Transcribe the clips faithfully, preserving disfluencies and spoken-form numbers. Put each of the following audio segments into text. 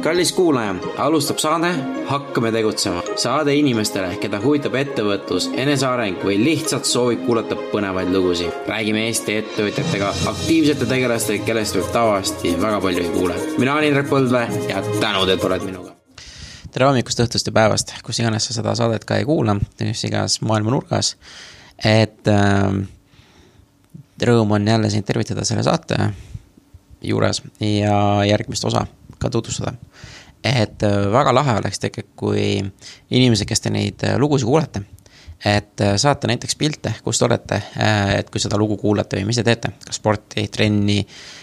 Kallis kuulaja, alustab saade Hakkame tegutsema. Saade inimestele, keda huvitab ettevõtlus, eneseareng või lihtsalt soovib kuulata põnevaid lugusid. Räägime Eesti ettevõtjatega, aktiivsete tegelastega, kellest võib tavaliselt väga palju ei kuule. Mina olen Indrek Põldvee ja tänud, et oled minuga. Tere hommikust, õhtust ja päevast, kus iganes sa seda saadet ka ei kuula, kus igas maailma nurgas. Et äh, rõõm on jälle sind tervitada selle saate juures ja järgmist osa ka tutvustada. Et väga lahe oleks tegelikult, kui inimesed, kes te neid lugusid kuulete, et saate näiteks pilte, kus te olete, et kui seda lugu kuulate või mis te teete, kas sporti, trenni,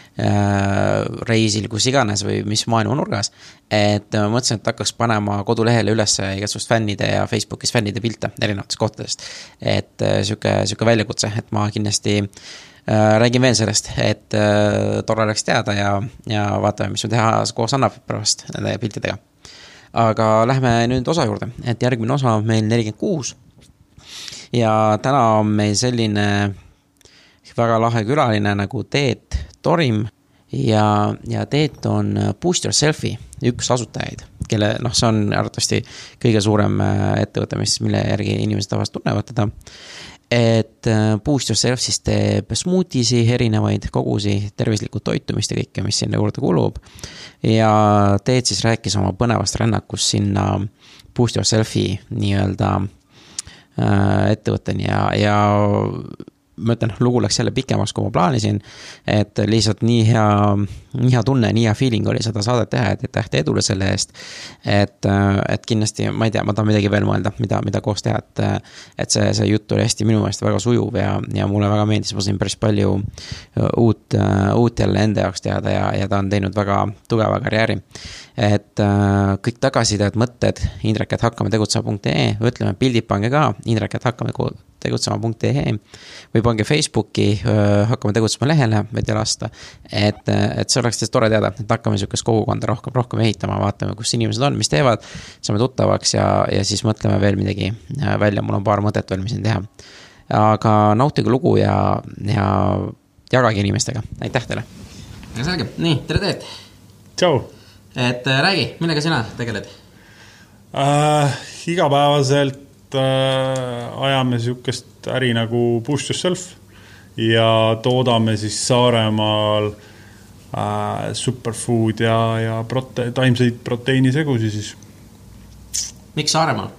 reisil, kus iganes või mis maailma nurgas, et mõtlesin, et hakkaks panema kodulehele üles igasugust fännide ja Facebookis fännide pilte erinevatest kohtadest, et süke, süke väljakutse, et ma kindlasti räägin veel sellest, et tore oleks teada ja, ja vaatame, mis me teha koos annab pärast nende piltidega. Aga lähme nüüd osa juurde, et järgmine osa on meil nelikümmend kuus ja täna on meil selline väga lahe külaline nagu Teet Torim ja, ja Teet on Boost Yourselfi üks asutajaid, kelle, noh, see on arvatavasti kõige suurem ettevõte, mis, mille järgi inimesed tavaliselt tunnevad teda. Et Boost Yourself siis teeb smoothiesi, erinevaid kogusi, tervislikku toitumist ja kõike, mis sinna juurde kulub. Ja Teet siis rääkis oma põnevast rännakust sinna Boost Yourselfi nii-öelda ettevõtteni ja, ja ma ütlen, lugu läks jälle pikemaks, kui ma plaanisin, et lihtsalt nii hea, nii hea tunne, nii hea feeling oli seda saadet teha, et tähti edule selle eest, et, et kindlasti, ma ei tea, ma tahan midagi veel mõelda, mida, mida koos teha, et, et see, see jutt oli hästi minu meelest väga sujuv ja, ja mulle väga meeldis, ma sain päris palju uut, uut jälle enda jaoks teada ja, ja ta on teinud väga tugeva karjääri. Et kõik tagasideed, mõtted, indrek et hakkame tegutsema punkt ee, ütleme pildid pange ka, indrek et hakkame tegutsema punkt ee või pange Facebooki, hakkame tegutsema lehele, võite lasta, et, et see oleks tore teada, et hakkame sükest kogukonda rohkem, rohkem ehitama, vaatame, kus inimesed on, mis teevad, saame tuttavaks ja, ja siis mõtleme veel midagi välja, mul on paar mõtet veel, mis siin teha. Aga nautige lugu ja, ja jagage inimestega, aitäh teile. Ja selge, nii, tere Teet. Tšau. Et räägi, millega sina tegeled? Äh, igapäevaselt äh, ajame sükest äri nagu Boost Yourself ja toodame siis Saaremaal äh, superfood ja, ja prote- taimseid proteiinisegusi siis. Miks Saaremaal?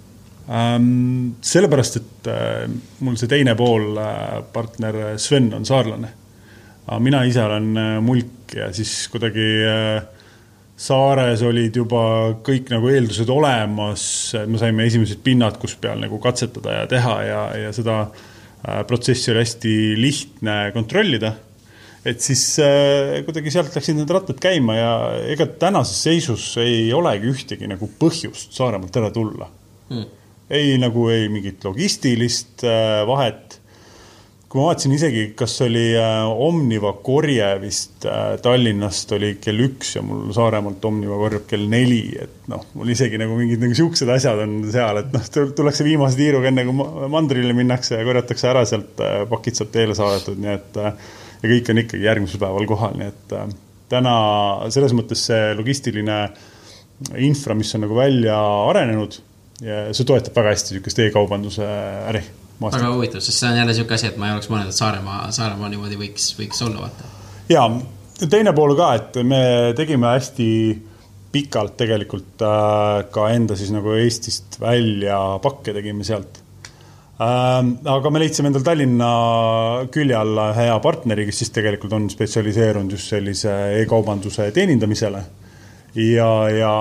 Ähm, sellepärast, et äh, mul see teine pool äh, partner Sven on saarlane. Aga mina ise olen äh, mulk ja siis kuidagi äh, Saares olid juba kõik nagu eeldused olemas, me saime esimesed pinnad, kus peal nagu katsetada ja teha ja, ja seda protsessi oli hästi lihtne kontrollida. Et siis äh, kuidagi sealt läksid need rattad käima ja ega tänases seisus ei olegi ühtegi nagu põhjust Saaremaalt ära tulla. Hmm. Ei nagu ei mingit logistilist äh, vahet. Kui ma vaatasin isegi, kas oli Omniva korje vist Tallinnast oli kell üks ja mul Saaremaalt Omniva korjab kell neli, et noh, mul isegi nagu mingid nagu siuksed asjad on seal, et noh, tullakse viimase tiiruga enne, kui mandrile minnakse ja korjatakse ära sealt, pakid saab teele saadetud, nii et ja kõik on ikkagi järgmisel päeval kohal, nii et täna selles mõttes see logistiline infra, mis on nagu välja arenenud ja see toetab väga hästi sükest e-kaubanduse äri. Väga huvitav, sest see on jälle siuke asi, et ma ei oleks mõelnud, et Saaremaa, Saaremaa niimoodi võiks, võiks olla vaata. Ja, teine pool ka, et me tegime hästi pikalt tegelikult äh, ka enda siis nagu Eestist välja pakke tegime sealt. Äh, aga me leidsime endal Tallinna külje alla hea partneri, kes siis tegelikult on spetsialiseerunud just sellise e-kaubanduse teenindamisele ja, ja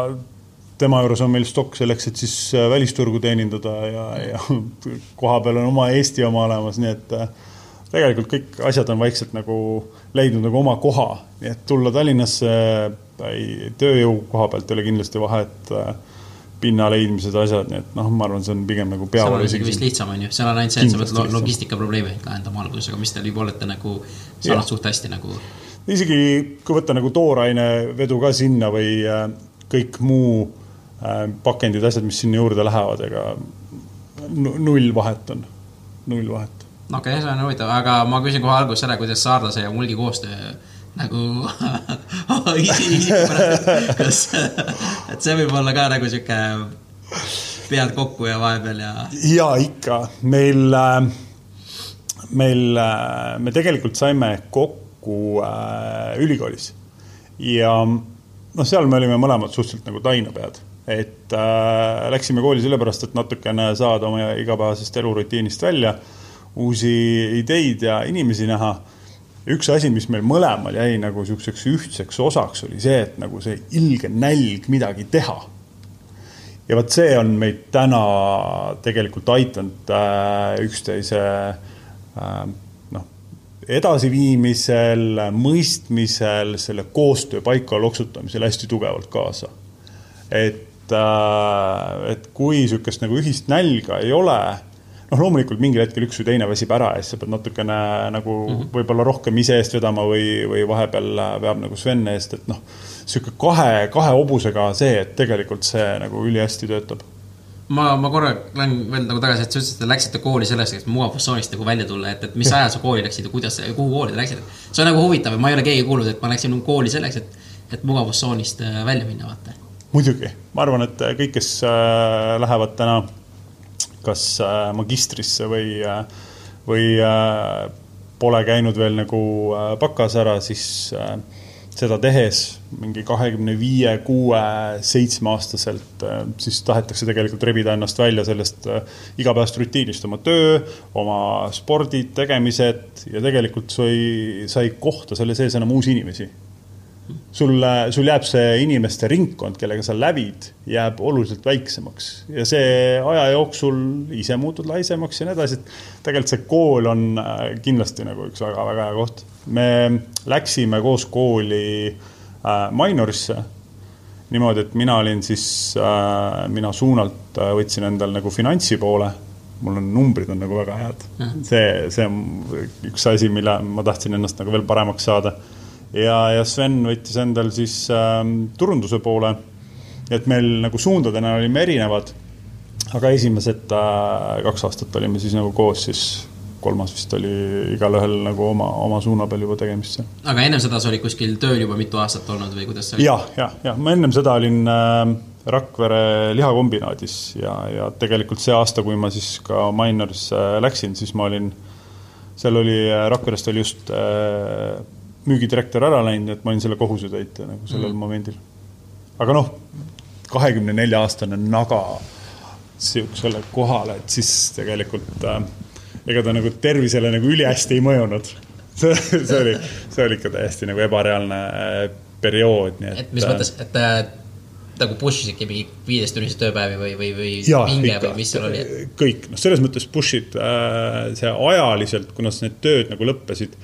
tema juures on meil stokk selleks, et siis välisturgu teenindada ja, ja koha peal on oma Eesti oma olemas, nii et tegelikult kõik asjad on vaikselt nagu leidnud nagu oma koha, nii et tulla Tallinnasse tööjõu koha pealt ei ole kindlasti vahet pinna leidmised asjad, nii et noh, ma arvan, see on pigem nagu peaval. Seal on isegi vist lihtsam, on ju, seal on ainult see, et sa võid logistika probleemi lahendama alguses, aga mis teil juba olete nagu saanud suht hästi nagu... Isegi kui võtta nagu tooraine vedu ka sinna või kõik muu pakendid, asjad, mis sinna juurde lähevad, ega null vahet on. Null vahet. Okei, okay, see on huvitav, aga ma küsin kohe alguses selle, kuidas saarlase ja mulgi koostöö nagu kas, et see võib olla ka nagu siuke pead kokku ja vahepeal ja... Ja ikka, meil, meil, me tegelikult saime kokku ülikoolis ja no seal me olime mõlemad suhteliselt nagu tainapead, et äh, läksime kooli sellepärast, et natukene saada oma igapäevasest elurutiinist välja, uusi ideid ja inimesi näha. Üks asi, mis meil mõlemal jäi nagu selliseks ühtseks osaks, oli see, et nagu see ilge nälg midagi teha. Ja võt see on meid täna tegelikult aitanud äh, üksteise äh, no, edasiviimisel, mõistmisel, selle koostöö paika loksutamisel hästi tugevalt kaasa. Et, äh, et kui sükest nagu ühist nälga ei ole, noh, loomulikult mingil hetkel üks või teine väsib ära ja siis sa pead natukene nagu mm-hmm. võib-olla rohkem ise eest vedama või, või vahepeal veab nagu Sven eest, et noh, siuke kahe, kahe obusega see, et tegelikult see nagu üli hästi töötab. Ma, ma korra lähen veel nagu tagasi, et sa ütlesid, et läksite kooli sellest, et mugavussoonist nagu välja tulla, et, et mis ajal sa kooli läksid ja kuidas, kuhu kooli te läksid. See on nagu huvitav, ma ei ole keegi kuulnud, et ma läksin kooli selleks, et, et mugavussoonist välja minna vaata. Muidugi, ma arvan, et kõik, kes lähevad täna kas magistrisse või, või pole käinud veel nagu pakas ära, siis seda tehes mingi kahekümne viie, kuue, seitsme aastaselt, siis tahetakse tegelikult rebida ennast välja sellest igapäevast rutiinist, oma töö, oma spordid, tegemised ja tegelikult sai, sai kohta selle sees enam uusi inimesi. Sul, sul jääb see inimeste ringkond, kellega sa lävid, jääb oluliselt väiksemaks. Ja see aja jooksul ise muutud laisemaks ja nii edasi. Tegelikult see kool on kindlasti nagu üks väga, väga hea koht. Me läksime koos kooli äh, minorisse. Niimoodi, et mina olin siis, äh, mina suunalt võtsin endal nagu finantsi poole. Mul on numbrid on nagu väga head. See, see on üks asi, mille ma tahtsin ennast nagu veel paremaks saada. Ja, ja Sven võttis endal siis äh, turunduse poole, et meil nagu suundadena olime erinevad, aga esimesed äh, kaks aastat olime siis nagu koos, siis kolmas vist oli igal ühel nagu oma, oma suuna peal juba tegemisse. Aga ennem seda sa oli kuskil tööl juba mitu aastat olnud või kuidas see oli? Ja, ja, ja. Ma ennem seda olin äh, Rakvere lihakombinaadis ja, ja tegelikult see aasta, kui ma siis ka Minoris äh, läksin, siis ma olin, seal oli, Rakverest oli just äh, müügidirektor ära läinud, et ma olin selle kohusetäitja nagu sellel mm. momendil. Aga noh, kahekümne nelja aastane naga selle kohale, et siis tegelikult äh, ega ta nagu tervisele nagu üli hästi ei mõjunud. See, see, oli, see oli ikka täiesti nagu ebareaalne periood. Nii et, et mis mõttes, et äh, nagu pushisidki mingi viidestunnise tööpäevi või, või, või ja, minge ikka, või mis seal oli? Kõik, no selles mõttes pushid äh, see ajaliselt, kuna need tööd nagu lõppesid,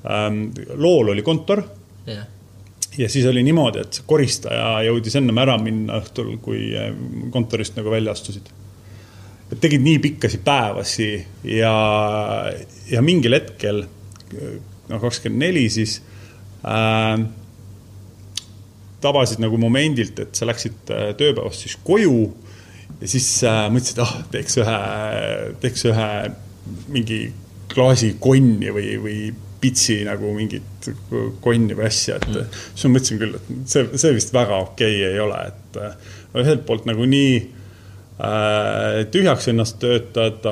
lool oli kontor ja. ja siis oli niimoodi, et koristaja jõudis ennem ära minna õhtul, kui kontorist nagu välja astusid. Et tegid nii pikkasi päevasi ja, ja mingil hetkel no kakskümmend neli siis äh, tabasid nagu momendilt, et sa läksid tööpäevast siis koju ja siis äh, mõtlesid, ah, teeks ühe, teeks ühe mingi klaasi konni või, või pitsi nagu mingit konni või asja, et mm. siis ma mõtlesin küll, et see, see vist väga okei ei ole, et ühelt poolt nagu nii äh, tühjaks ennast töötada,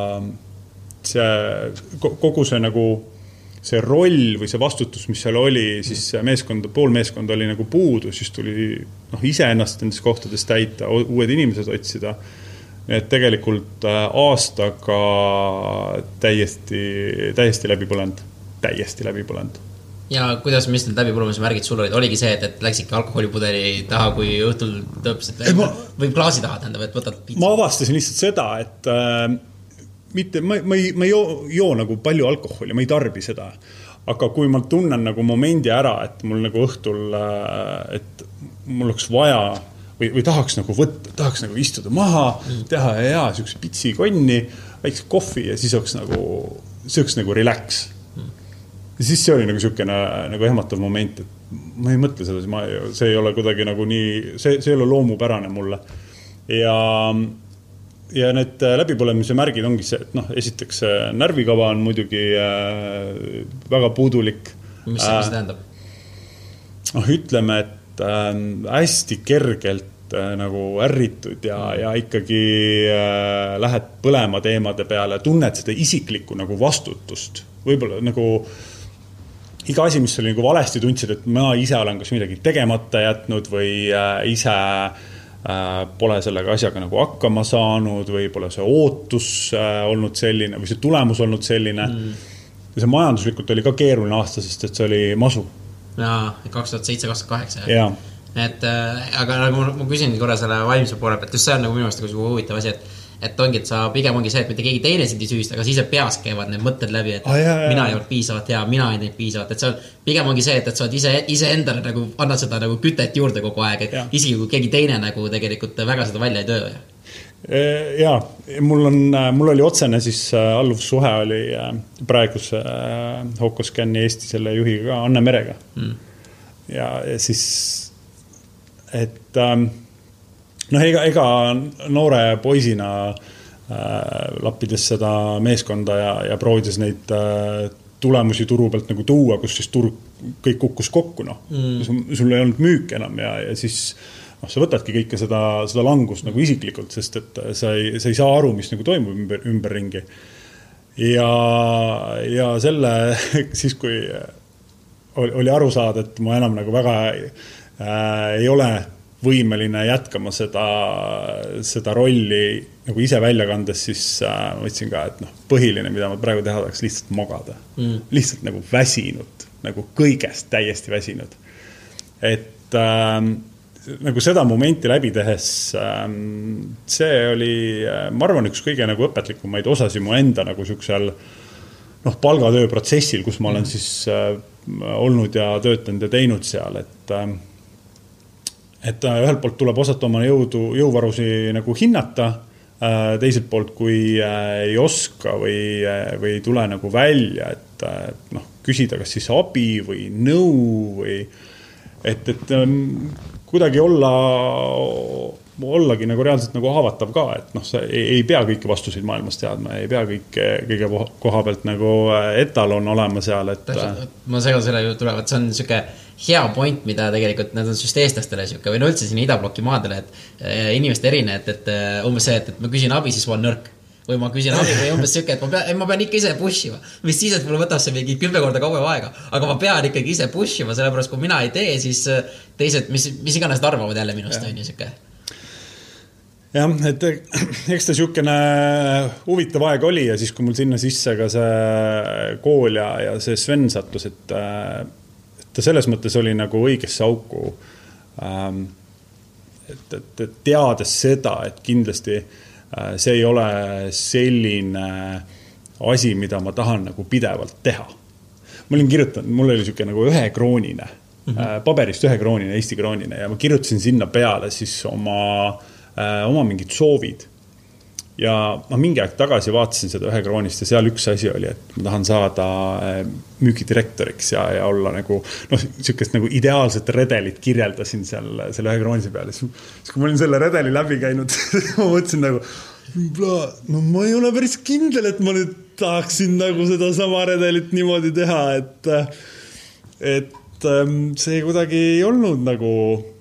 see, kogu see nagu see roll või see vastutus, mis seal oli, siis meeskond, pool meeskond oli nagu puudu, siis tuli noh, ise ennast nendes kohtades täita, uued inimesed otsida. Et tegelikult aastaga täiesti, täiesti läbi põlend. Täiesti läbi põlend. Ja kuidas, mis need läbipõlemise märgid sul olid? Oligi see, et, et läksidki alkoholipudeli taha, kui õhtul tõpsid ma, või klaasi taha, tähendab, et võtad pitsa? Ma avastasin lihtsalt seda, et äh, mitte, ma, ma, ei, ma ei joo, joo nagu palju alkoholi, ma ei tarbi seda. Aga kui ma tunnen nagu momendi ära, et mul nagu õhtul, äh, et mul oleks vaja või, või tahaks nagu võtta, tahaks nagu istuda maha, mm. teha ja, ja siukse pitsi konni, väikse kohvi ja siis oleks nagu, see oleks nagu relax. Ja siis see oli nagu siukene nagu ehmatav moment, et ma ei mõtle selles, ma, see ei ole kuidagi nagu nii, see, see ei ole loomupärane mulle. Ja, ja need läbipõlemise märgid ongi see, et noh, esiteks närvikava on muidugi äh, väga puudulik. Mis see äh, tähendab? noh, ütleme, et äh, hästi kergelt äh, nagu ärritud ja, ja ikkagi äh, lähed põlema teemade peale, tunned seda isiklikku nagu vastutust. Võib-olla nagu iga asi, mis oli nagu valesti tundsid, et ma ise olen kas midagi tegemata jätnud või äh, ise äh, pole sellega asjaga nagu hakkama saanud või pole see ootus äh, olnud selline või see tulemus olnud selline. Mm. Ja see majanduslikult oli ka keeruline aasta, sest et see oli masu. Jaa, kaks tuhat seitse kaks tuhat kaheksa. Jaa. Et, äh, aga nagu ma, ma küsin korra selle vaimse poole pealt, kas see on nagu minu arust nagu huvitav asi, et, et ongi, et sa pigem ongi see, et mitte keegi teine sind ei süüsta, aga siis peas käivad need mõtted läbi, et ah, jah, mina ei olnud piisavalt hea, mina ei neid piisavalt, et see on pigem ongi see, et, et sa oled ise, ise endale nagu annad seda nagu kütet juurde kogu aeg, et ja. Isegi kui keegi teine nagu tegelikult väga seda välja ei töö. Jaa, mul on, mul oli otsene siis alluvsuhe oli praeguse Hokoscanni Eesti selle juhiga Anne Merega. Mm. Ja, ja siis, et noh, ega, ega noore poisina äh, lappides seda meeskonda ja, ja proovides neid äh, tulemusi turu pealt nagu tuua, kus siis turg kõik kukkus kokku, noh. Mm. Sul ei olnud müük enam ja, ja siis noh, sa võtadki kõike seda, seda langust nagu isiklikult, sest et sa ei, sa ei saa aru, mis nagu toimub ümber, ümberringi. Ja, ja selle, siis kui oli, oli aru saada, et ma enam nagu väga äh, ei ole võimeline jätkama seda, seda rolli nagu ise välja kandes, siis äh, ma võtsin ka, et noh, põhiline, mida ma praegu teha tahaks, lihtsalt magada. Mm. Lihtsalt nagu väsinud, nagu kõigest täiesti väsinud. Et äh, nagu seda momenti läbi tehes, see oli, ma arvan, üks kõige nagu õpetlikumaid osasi mu enda nagu siuksel noh, palgatöö protsessil, kus ma olen siis olnud ja töötanud ja teinud seal, et et ühelt poolt tuleb osata oma jõudu, jõuvarusi nagu hinnata, teiselt poolt, kui ei oska või, või ei tule nagu välja, et noh, küsida kas siis abi või nõu või et, et kuidagi olla, ollagi nagu reaalselt nagu haavatav ka, et noh, sa ei, ei pea kõiki vastuseid maailmas teadma, ei pea kõike, kõige koha pealt nagu etalon olema seal, et ma segan selle ju tulevad, see on siuke hea point, mida tegelikult need on just eestlastele siuke või no üldse siin idabloki maadele, et inimeste erine, et, et umbes see, et, et ma küsin abi, siis ma olen nõrk või ma küsin abi või umbes siuke, et ma pean, ma pean ikka ise pushima, mis siis, et mulle võtab see mingi kümme korda kauem aega, aga ma pean ikkagi ise pushima, sellepärast kui mina ei tee, siis teised, mis, mis iganes arvavad jälle minust on ju siuke. Jah, et eks ta siukene huvitav aeg oli ja siis, kui mul sinna sisse ka see kool ja, ja see Sven sattus, et, et ta selles mõttes oli nagu õigesse auku. Et, et, et teades seda, et kindlasti see ei ole selline asi, mida ma tahan nagu pidevalt teha. Ma olin kirjutanud, mul oli siuke nagu ühe kroonine, mm-hmm. paberist ühe kroonine, Eesti kroonine ja ma kirjutasin sinna peale siis oma, oma mingid soovid. Ja ma mingi aeg tagasi vaatasin seda ühe kroonist ja seal üks asi oli, et ma tahan saada müügidirektoriks ja, ja olla nagu, noh, siukest nagu ideaalset redelit kirjeldasin seal selle ühe kroonise peale. Siis kui ma olin selle redeli läbi käinud, ma mõtlesin nagu, no ma ei ole päris kindel, et ma nüüd tahaksin nagu seda sama redelit niimoodi teha, et, et see kuidagi ei olnud nagu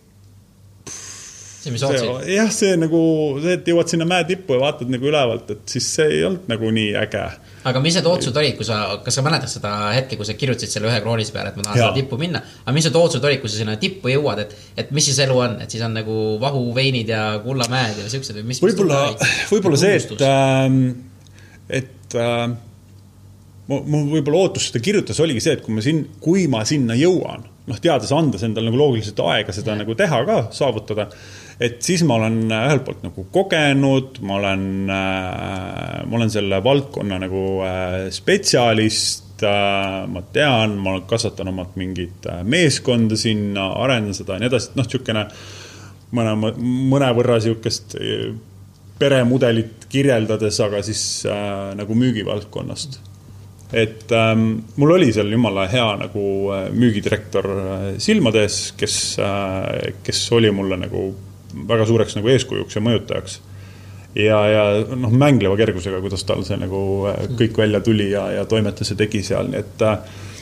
see, mis otsid? Jah, see nagu, see, et jõuad sinna mäe tippu ja vaatad nagu ülevalt, et siis see ei olnud nagu nii äge. Aga mis need otsud olid, kui sa, kas sa mäletad seda hetke, kui sa kirjutasid selle ühe kroonise peale, et ma tahan seda tippu minna, aga mis need otsud olid, kui sa sinna tippu jõuad, et, et mis siis elu on, et siis on nagu vahuveinid ja kullamäed ja siuksed või mis? Võib-olla, võib-olla see, et, et äh, mu võib-olla ootus seda kirjutas oligi see, et kui ma, sin, kui ma sinna jõuan, noh, teades andes endal nagu loogiliselt aega seda ja. Nagu teha ka, saavutada, et siis ma olen ühelt poolt nagu kogenud, ma olen, ma olen selle valdkonna nagu spetsialist, ma tean, ma olen kasvatan omad mingid meeskonda sinna, arendan seda ja nii edasi, noh, siukene mõne, mõne võrra siukest peremudelit kirjeldades, aga siis äh, nagu müügivaldkonnast. Et ähm, mul oli seal jumala hea nagu müügidirektor silmades, kes, äh, kes oli mulle nagu väga suureks nagu eeskujuks ja mõjutajaks. Ja, ja noh, mängleva kergusega, kuidas tal see nagu kõik välja tuli ja, ja toimetas ja tegi seal. Nii et,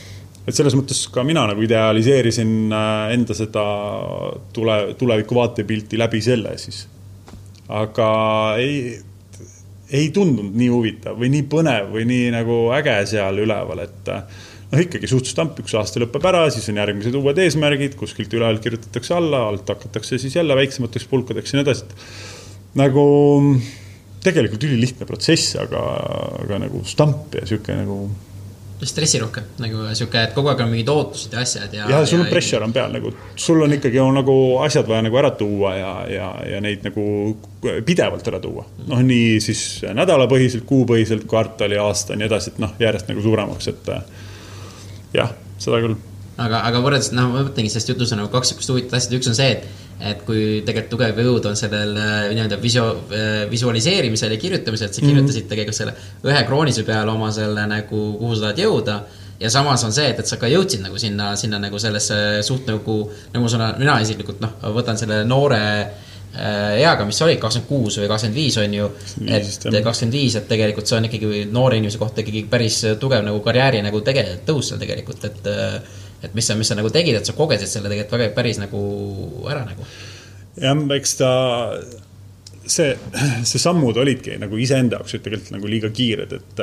et selles mõttes ka mina nagu idealiseerisin enda seda tule, tuleviku vaatepilti läbi selle siis. Aga ei, ei tundunud nii huvitav või nii põnev või nii nagu äge seal üleval, et noh, ikkagi suhtlustamp üks aasta lõpeb ära, siis on järgmised uued eesmärgid, kuskilt üleval kirjutatakse alla, alt hakatakse siis jälle väiksemateks pulkadeks ja nii edasi. Nagu tegelikult üli lihtne protsess, aga, aga nagu stamp ja siuke nagu stressirohke, nagu siuke, et kogu aeg on mingid ootused ja asjad ja, ja sul on pressure on peal, nagu sul on ikkagi on nagu asjad vaja nagu ära tuua ja, ja, ja neid nagu pidevalt ära tuua. Noh, nii siis nädalapõhiselt, kuupõhiselt, kvartali, aasta ja nii edasi, et noh, järjest nagu suuremaks, et jah, seda küll. Aga, aga võrreds, noh, ma mõtlengi, sest jutus on nagu kaks sükust huvitavat asjad. Üks on see, et, et kui tegelikult tugev jõud on sellel nii-öelda visu, visualiseerimisel ja kirjutamisel, et sa kirjutasid tegelikult selle ühe kroonise peale oma selle nagu, kuhu sa tahad jõuda. Ja samas on see, et, et sa ka jõudsid nagu sinna, sinna nagu sellesse suht nagu, nagu sõna, mina isiklikult, noh, võtan selle noore eaga, mis oli kakskümmend kuus või kakskümmend viis on ju, et kakskümmend viis, et tegelikult see on ikkagi noore inimese kohta ikkagi päris tugev nagu karjääri nagu tege, tõus seal tegelikult, et et mis sa, mis sa nagu tegid, et sa kogesid selle tegelikult väga päris nagu ära nagu. Ja eks ta see, see sammud olidki nagu iseenda jaoks tegelikult nagu liiga kiired, et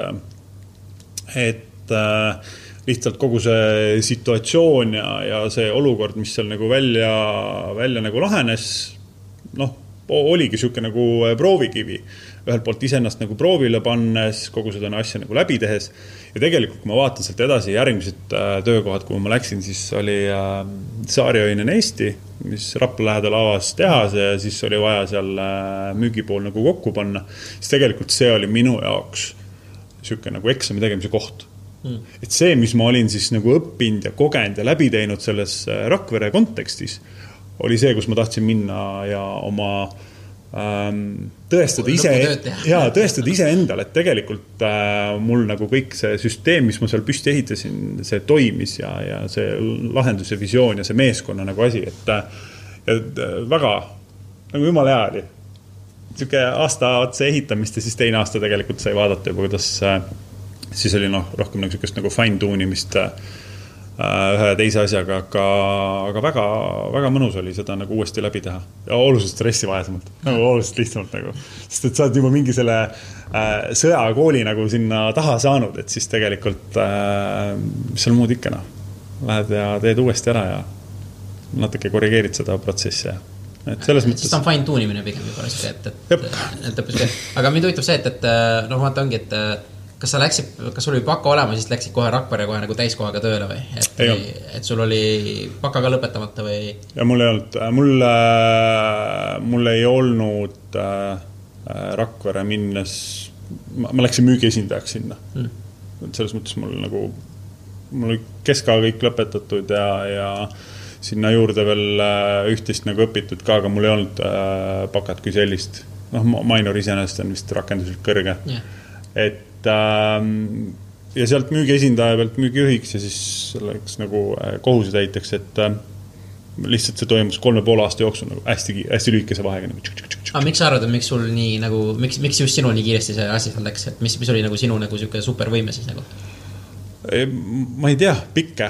et lihtsalt kogu see situatsioon ja, ja see olukord, mis seal nagu välja, välja nagu lahenes, noh, oligi siuke nagu proovikivi. Ühelt poolt iseennast nagu proovile pannes, kogu seda asja nagu läbi tehes. Ja tegelikult, kui ma vaatan sealt edasi järgmised töökohad, kui ma läksin, siis oli Saarjoinen Eesti, mis Rapla lähedal avas tehas ja siis oli vaja seal müügipool nagu kokku panna. Siis tegelikult see oli minu jaoks siuke nagu eksami tegemise koht. Hmm. Et see, mis ma olin siis nagu õppinud ja kogenud ja läbi teinud selles Rakvere kontekstis, oli see, kus ma tahtsin minna ja oma ähm, tõestada ise, ja, tõestada ise endale, et tegelikult äh, mul nagu kõik see süsteem, mis ma seal püsti ehitasin, see toimis ja, ja see lahendus ja visioon ja see meeskonna nagu asi, et, et väga nagu jumala hea oli. Siuke aasta otse ehitamist ja siis teine aasta tegelikult sai vaadata juba, kuidas äh, siis oli noh, rohkem nagu siukest nagu fine tuunimist äh, ühe teise asjaga, aga, aga väga, väga mõnus oli seda nagu uuesti läbi teha. Ja oluliselt stressivaesemalt, nagu oluliselt lihtsamalt nagu. Sest et sa oled juba mingi selle äh, sõjakooli nagu sinna taha saanud, et siis tegelikult äh, mis seal muud ikka noh. Lähed ja teed uuesti ära ja natuke korrigeerid seda protsessi. Et selles mõttes... Sest on fine tuunimine pigem juba, et, et, et, et, aga mind huvitab see, et, et noh, vaata ongi, et kas sa läksid, kas sul oli paka olema, siis läksid kohe Rakvere kohe nagu täiskohaga tööle või? Et, et sul oli paka ka lõpetamata või? Ja mul ei olnud, mul, mul ei olnud äh, Rakvere minnes, ma, ma läksin müügiesindajaks sinna. Hmm. Selles mõttes mul nagu, mul oli keskaga kõik lõpetatud ja, ja sinna juurde veel ühtist nagu õpitud ka, aga mul ei olnud äh, pakat kui sellist. Noh, minor iseenesest on vist rakenduslik kõrge. Yeah. Et ja sealt müügi esindaja pealt müügijuhiks ja siis selleks nagu kohuse täiteks, et lihtsalt see toimus kolme poole aasta jooksul nagu hästi, hästi lühikese vahega nagu tšuk, tšuk, tšuk. Aga miks sa arvad, et miks sul nii nagu, miks, miks just sinul nii kiiresti see asi seal läks, et mis, mis oli nagu sinu nagu siuke supervõime siis nagu? Ma ei tea, pikke.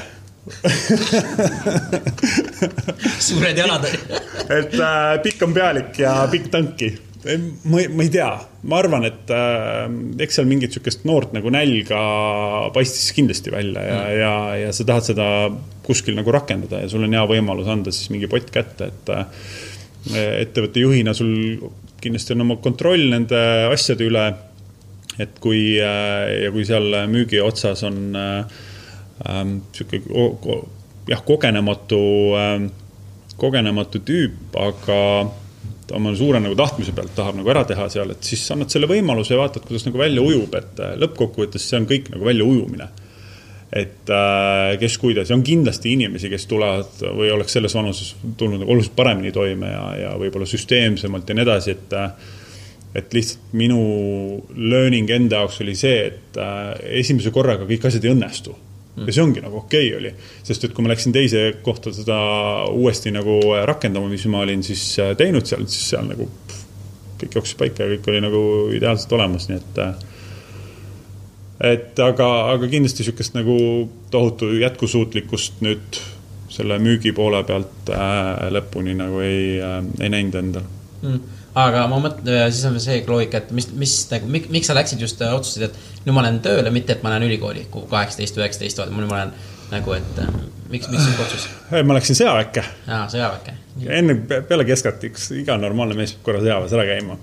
Suured jalad. Et äh, pikk on pealik ja pikk tanki. Ma, ma ei tea, ma arvan, et äh, eks seal mingit sükest noort nagu nälga paistis kindlasti välja ja, mm. ja, ja sa tahad seda kuskil nagu rakendada ja sul on hea võimalus anda siis mingi pott kätte, et äh, ettevõtte juhina sul kindlasti on oma kontroll nende asjade üle, et kui äh, ja kui seal müügi otsas on äh, äh, siuke ko, jah, kogenematu äh, kogenematu tüüp, aga oma suure nagu tahtmise pealt tahab nagu ära teha seal, et siis annad selle võimaluse ja vaatad, kuidas nagu välja ujub, et lõppkokkuvõttes see on kõik nagu välja ujumine. Et äh, kes kuidas, ja on kindlasti inimesi, kes tulevad või oleks selles vanuses tulnud nagu oluliselt paremini toime ja, ja võib-olla süsteemsemalt ja nii edasi, et, et lihtsalt minu learning enda jaoks oli see, et äh, esimese korraga kõik asjad ei õnnestu. Ja see ongi nagu okei okay oli, sest et kui ma läksin teise kohta seda uuesti nagu rakendama, mis ma olin siis teinud seal, siis seal nagu pff, kõik jooksis paika ja kõik oli nagu ideaalselt olemas, nii et et aga, aga kindlasti niisugust nagu tohutu jätkusuutlikkust nüüd selle müügi poole pealt äh, lõpuni nagu ei, äh, ei näinud endal. Mm. Aga ma mõtlen, siis on see loogika, et mis, mis, nagu, mik, miks sa läksid just otsustasid, et nüüd ma olen tööle, mitte et ma olen ülikooli, kui kaheksateist üheksateist, nüüd ma olen nagu, et miks, miks see otsus? Ma läksin sõjaväkke. Jaa, sõjaväkke. Enne peale keskalt üks iga normaalne mees korra sõjaväes ära käima.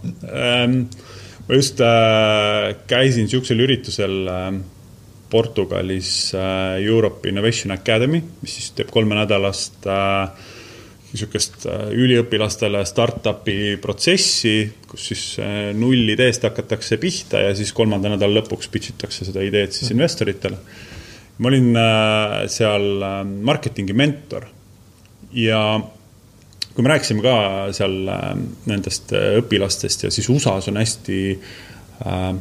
Ma just äh, käisin siuksel üritusel äh, Portugalis äh, Europe Innovation Academy, mis siis teeb kolme nädalast äh, niisugust üliõpilastele startupi protsessi, kus siis null ideest hakatakse pihta ja siis kolmanda nädala lõpuks pitchitakse seda ideed siis investoritele. Ma olin seal marketingi mentor ja kui me rääkisime ka seal nendest õpilastest ja siis U S A-s on hästi äh,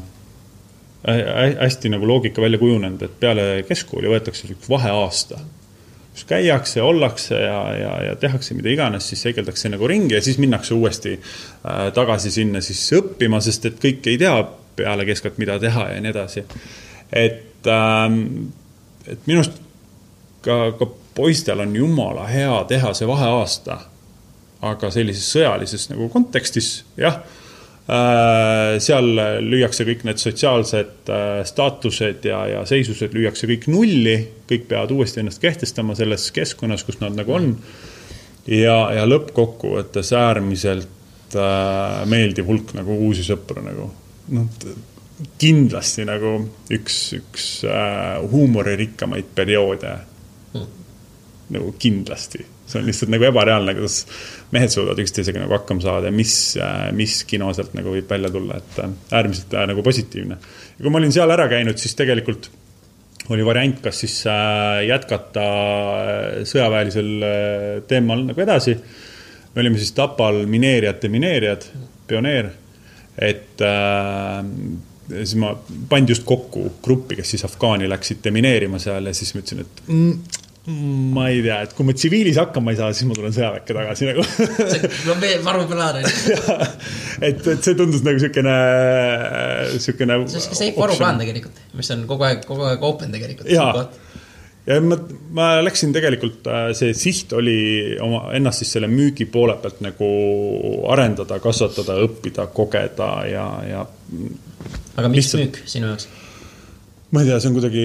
hästi nagu loogika välja kujunenud, et peale keskkooli võetakse üks vaheaasta. Kus käiakse, ollakse ja, ja, ja tehakse mida iganes, siis seigeldakse nagu ringi ja siis minnakse uuesti äh, tagasi sinna siis õppima, sest et kõik ei tea peale keskalt, mida teha ja nii edasi. Et, äh, et minust ka, ka poistel on jumala hea teha see vaheaasta, aga sellises sõjalises nagu kontekstis, jah, äh, seal lüüakse kõik need sotsiaalsed äh, staatused ja, ja seisused lüüakse kõik nulli, kõik peavad uuesti ennast kehtestama selles keskkonnas, kus nad nagu on ja, ja lõppkokkuvõttes äärmiselt äh, meeldiv hulk nagu uusi sõpru nagu, noh, kindlasti nagu üks, üks äh, huumoririkkamaid perioode hmm. nagu kindlasti. See on lihtsalt nagu ebareaalne, kuidas mehed suudavad üksteisega nagu hakkama saada ja mis, mis kino sealt nagu võib välja tulla, et äärmiselt nagu positiivne. Ja kui ma olin seal ära käinud, siis tegelikult oli variant, kas siis jätkata sõjaväelisel teemal nagu edasi. Me olime siis Tapal mineerijad ja mineerijad, pioneer, et äh, siis ma pandi just kokku gruppi, kes siis Afgaani läksid demineerima seal ja siis ma ütlesin, et mm, ma ei tea, et kui ma tsiviilis hakkama ei saa, siis ma tulen sõjaväkke tagasi nagu. No me varuplaane. et, et see tundus nagu siukene, siukene see on see varuplaan tegelikult, mis on kogu aeg, kogu aeg open tegelikult. Ja, ja ma, ma läksin tegelikult, see siht oli oma, ennast siis selle müügi poole pealt nagu arendada, kasvatada, õppida, kogeda ja, ja aga mis lihtsalt, müük sinu jaoks? Ma ei tea, see on kuidagi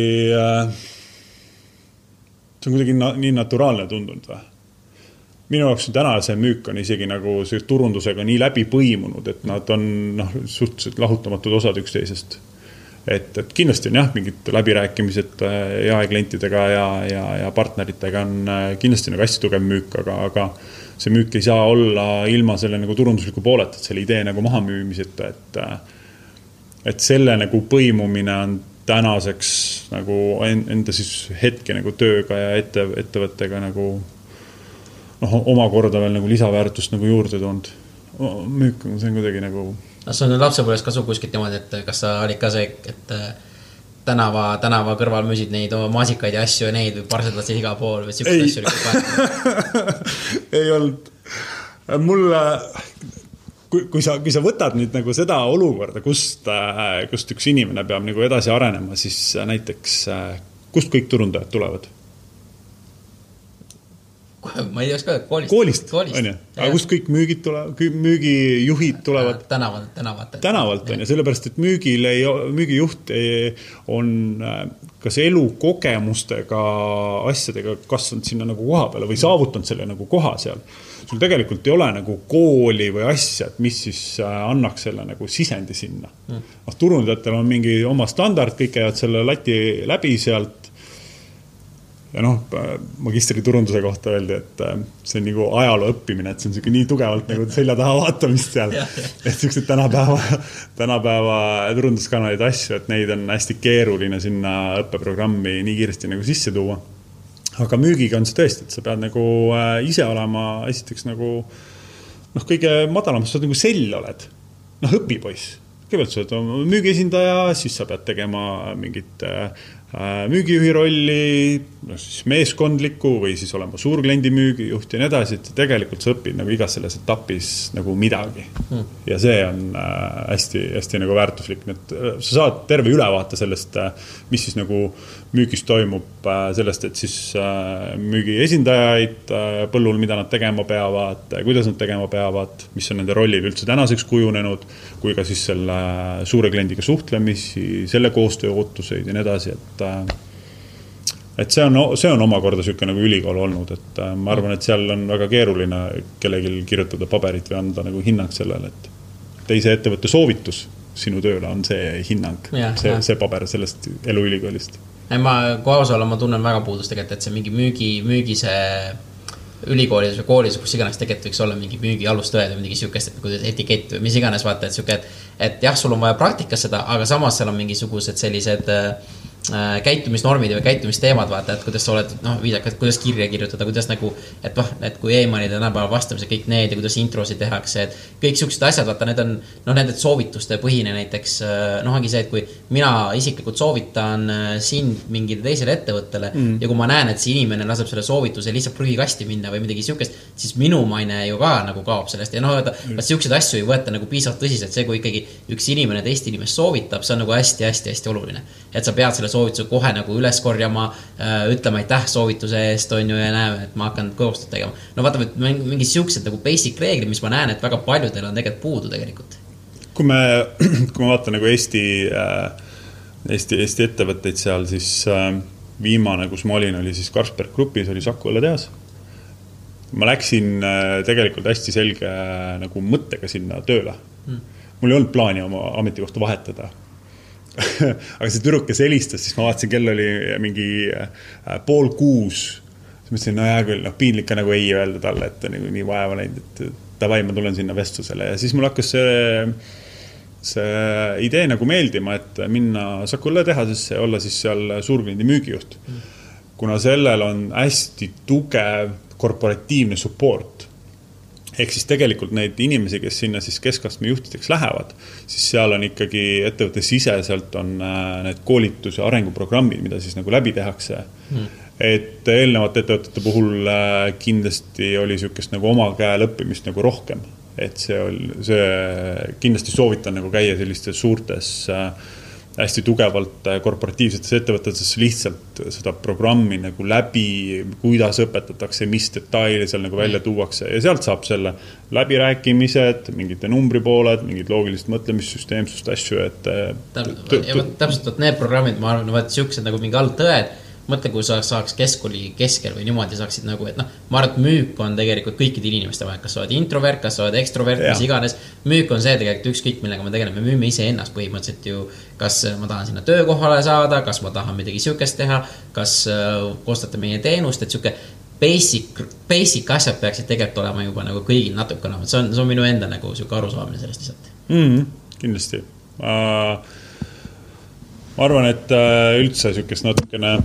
see on kuidagi na, nii naturaalne tundunud või? Minu jaoks täna see müük on isegi nagu see turundusega nii läbi põimunud, et nad on noh, suhteliselt lahutamatud osad üksteisest. Et, et kindlasti on jah, mingid läbirääkimised jaeklientidega ja, ja, ja partneritega on kindlasti nagu hästi tugev müük, aga, aga see müük ei saa olla ilma selle nagu turundusliku poolet, et selle idee nagu maha müümiseta, et, et selle nagu põimumine on tänaseks nagu enda siis hetke nagu tööga ja ette, ettevõttega nagu noh, omakorda veel nagu lisaväärtust nagu juurde toonud. Müük on see kuidagi nagu... No, see on lapsepõlves kasu kuskilt niimoodi, et kas sa olid ka see, et tänava, tänava kõrval müüsid neid maasikaid ja asju ja neid või parseldad iga pool või siukest asju olid ei olnud. Mulle... Kui, kui, sa, kui sa võtad nüüd nagu seda olukorda, kust, kust üks inimene peab nagu edasi arenema, siis näiteks kust kõik turundajad tulevad? Ma ei tea, ka koolist. Koolist, koolist. On ju? Aga kust kõik müügid tulevad, müügijuhid tulevad? Tänavalt, tänavalt. Tänavalt on ju, sellepärast, et müügil ei, müügijuht ei, on kas elukogemustega asjadega kasvanud sinna nagu koha peale või saavutanud selle nagu koha seal. Sul tegelikult ei ole nagu kooli või asja, et mis siis annaks selle nagu sisendi sinna. Mm. Turundajatel on mingi oma standard, kõik käivad selle lati läbi sealt. Ja noh, magistri turunduse kohta öeldi, et see on nagu ajaloo õppimine, et see on nii tugevalt nagu selja taha vaatamist seal. Et sellised tänapäeva, tänapäeva turunduskanalid asju, et neid on hästi keeruline sinna õppeprogrammi nii kiiresti nagu sisse tuua. Aga müügiga on see tõesti, et sa pead nagu ise olema esiteks nagu noh, kõige madalamas, sa nagu sell oled. Noh, õpipoiss. Kõigepealt sa oled müügiesindaja, siis sa pead tegema mingit müügijuhi rolli, no siis meeskondliku või siis olema suurkliendi müügijuht ja nii edasi, et tegelikult sa õpid nagu igas selles etapis nagu midagi. Hmm. Ja see on hästi, hästi nagu väärtuslik. Et sa saad terve ülevaate sellest, mis siis nagu müügis toimub, sellest, et siis müügi esindajaid põllul, mida nad tegema peavad, kuidas nad tegema peavad, mis on nende rollid üldse tänaseks kujunenud, kui ka siis selle suure kliendiga suhtlemisi, selle koostöö ootuseid ja nii edasi, et et see on, see on omakorda selline nagu ülikool olnud, et ma arvan, et seal on väga keeruline kellegil kirjutada paberit või anda nagu hinnang sellele, et teise ettevõtte soovitus sinu tööle on see hinnang, ja, see, see paber sellest eluülikoolist. Ma kui aus olla, ma tunnen väga puudust tegelikult, et see mingi müügi, müügi see ülikoolis või koolis, kus iganes tegelikult võiks olla mingi müügi alustööd või mingi siukest, et kuidas etikett või mis iganes vaata, et siuke, et, et jah, sul on vaja praktikas seda, aga samas seal on mingisugused sellised käitumisnormid või käitumisteemad, vaata, et kuidas sa oled, noh, viidakad, kuidas kirja kirjutada, kuidas nagu, et noh, et kui e-mailid ja näpäeva vastamise kõik need ja kuidas introsid tehakse, et kõik siuksed asjad, vaata, need on, noh, need soovituste põhine näiteks, noh, ongi see, et kui mina isiklikult soovitan sind mingile teisele ettevõttele mm. ja kui ma näen, et see inimene laseb selle soovituse lihtsalt prügikasti minna või midagi siukest, siis minu maine ju ka nagu kaob sellest ja noh, mm. siukseid asju ei võeta nagu piisavalt tõsiselt, see kui ikkagi üks inimene teist inimest soovitab, see on nagu hästi, hästi, hästi oluline, et sa pead selle soovituse kohe nagu üles korjama, ütlema aitäh soovituse eest, on ju, ja näeme, et ma hakkan koostööd tegema. No vaata, mingi siuksed nagu basic reeglid, mis ma näen, et väga paljudel on tegelikult puudu tegelikult. Kui me, kui me vaata nagu Eesti, Eesti, Eesti ettevõtteid seal, siis viimane, kus ma olin, oli siis Carlsberg Grupis, oli Saku õlletehas. Ma läksin tegelikult hästi selge nagu mõttega sinna tööle. Mul ei olnud plaani oma ametikohta vahetada. Aga see tüdruk, kes helistas, siis ma vaatasin, kell oli mingi pool kuus. Siis mõtlesin, no hea küll, no piinlik ka nagu ei öelda talle, et nagu nii vaeva näinud, et tavai, ma tulen sinna vestlusele. Ja siis mul hakkas see, see idee nagu meeldima, et minna Saku õlletehasesse ja olla siis seal suurkliendi müügijuht. Kuna sellel on hästi tugev korporatiivne support, ehk siis tegelikult neid inimesi, kes sinna siis keskastme juhtideks lähevad, siis seal on ikkagi ettevõtte siseselt on need koolitus- ja arenguprogrammid, mida siis nagu läbi tehakse. Hmm. Et eelnevate ettevõtete puhul kindlasti oli siukest nagu oma käe lõppimist nagu rohkem. Et see, oli, see kindlasti soovitan nagu käia sellistes suurtes hästi tugevalt korporatiivsetes ettevõtetes lihtsalt seda programmi nagu läbi, kuidas õpetatakse, mis detaile seal nagu välja tuuakse ja sealt saab selle läbirääkimised, mingite numbripooled, mingid loogilist mõtlemissüsteemsust asju, et täpselt need programmid, ma arvan, et siuksed nagu mingi alltõed, mõtle, kui sa saaks keskkooli keskel või niimoodi saaksid nagu, et noh, ma arvan, et müük on tegelikult kõikide inimeste vahel, kas sa oled introvert, kas sa oled ekstrovert, mis iganes. Müük on see tegelikult ükskõik, millega me tegeleme, me müüme ise ennast põhimõtteliselt ju, kas ma tahan sinna töökohale saada, kas ma tahan midagi siukest teha, kas kostate meie teenust, et siuke basic, basic asjad peaksid tegelikult olema juba nagu kõigil natukene, see on, see on minu enda nagu siuke arusaamine sellest lihtsalt. Mm, kindlasti. Uh... Ma arvan, et üldse siukest natukene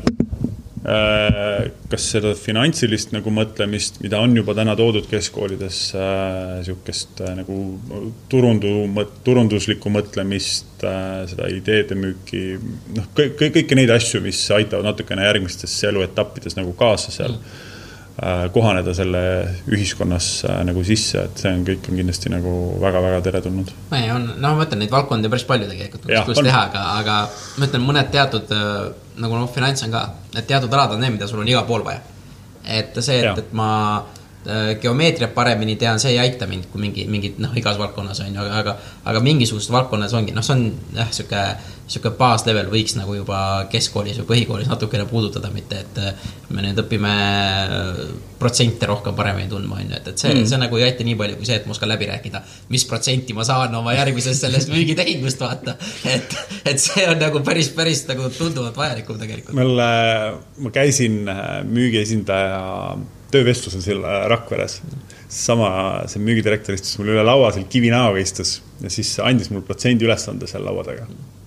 kas seda finantsilist nagu mõtlemist, mida on juba täna toodud keskkoolides, siukest nagu turundu, turunduslikku mõtlemist, seda ideede müüki, noh, kõik, kõiki neid asju, mis aitavad natukene järgmistes eluetappides nagu kaasa seal kohaneda selle ühiskonnas nagu sisse, et see on kõik on kindlasti nagu väga-väga teretulnud. Ei, on, no ma mõtlen, neid valdkondi päris palju tegelikult, kus, kus teha, aga, aga ma ütlen, mõned teatud, nagu no, finants on ka, et teatud alad on need, mida sul on iga pool vaja. Et see, et, et ma geomeetria paremini tean, see ei aita mind, kui mingi, mingi noh, igas valdkonnas on, aga, aga, aga mingisugust valdkonnas ongi, noh, see on jah, siuke, siuke baaslevel võiks nagu juba keskkoolis või põhikoolis natukene puudutada, mitte et me nüüd õpime protsente rohkem paremini tundma, on ju, et, et see, mm. see nagu ei aita nii palju kui see, et ma oskan läbi rääkida, mis protsenti ma saan oma järgmisest sellest müügitehingust vaata, et, et see on nagu päris, päris nagu tunduvalt vajalikum tegelikult. Mulle, ma käisin müügiesindaja töövestlusel seal Rakveres. Sama see müügidirektor istus mul üle laua, seal kivinaaga istus ja siis andis mul protsendi ülesande seal laua taga.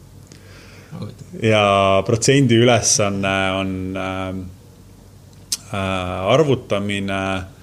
Ja protsendi ülesanne on äh, arvutamine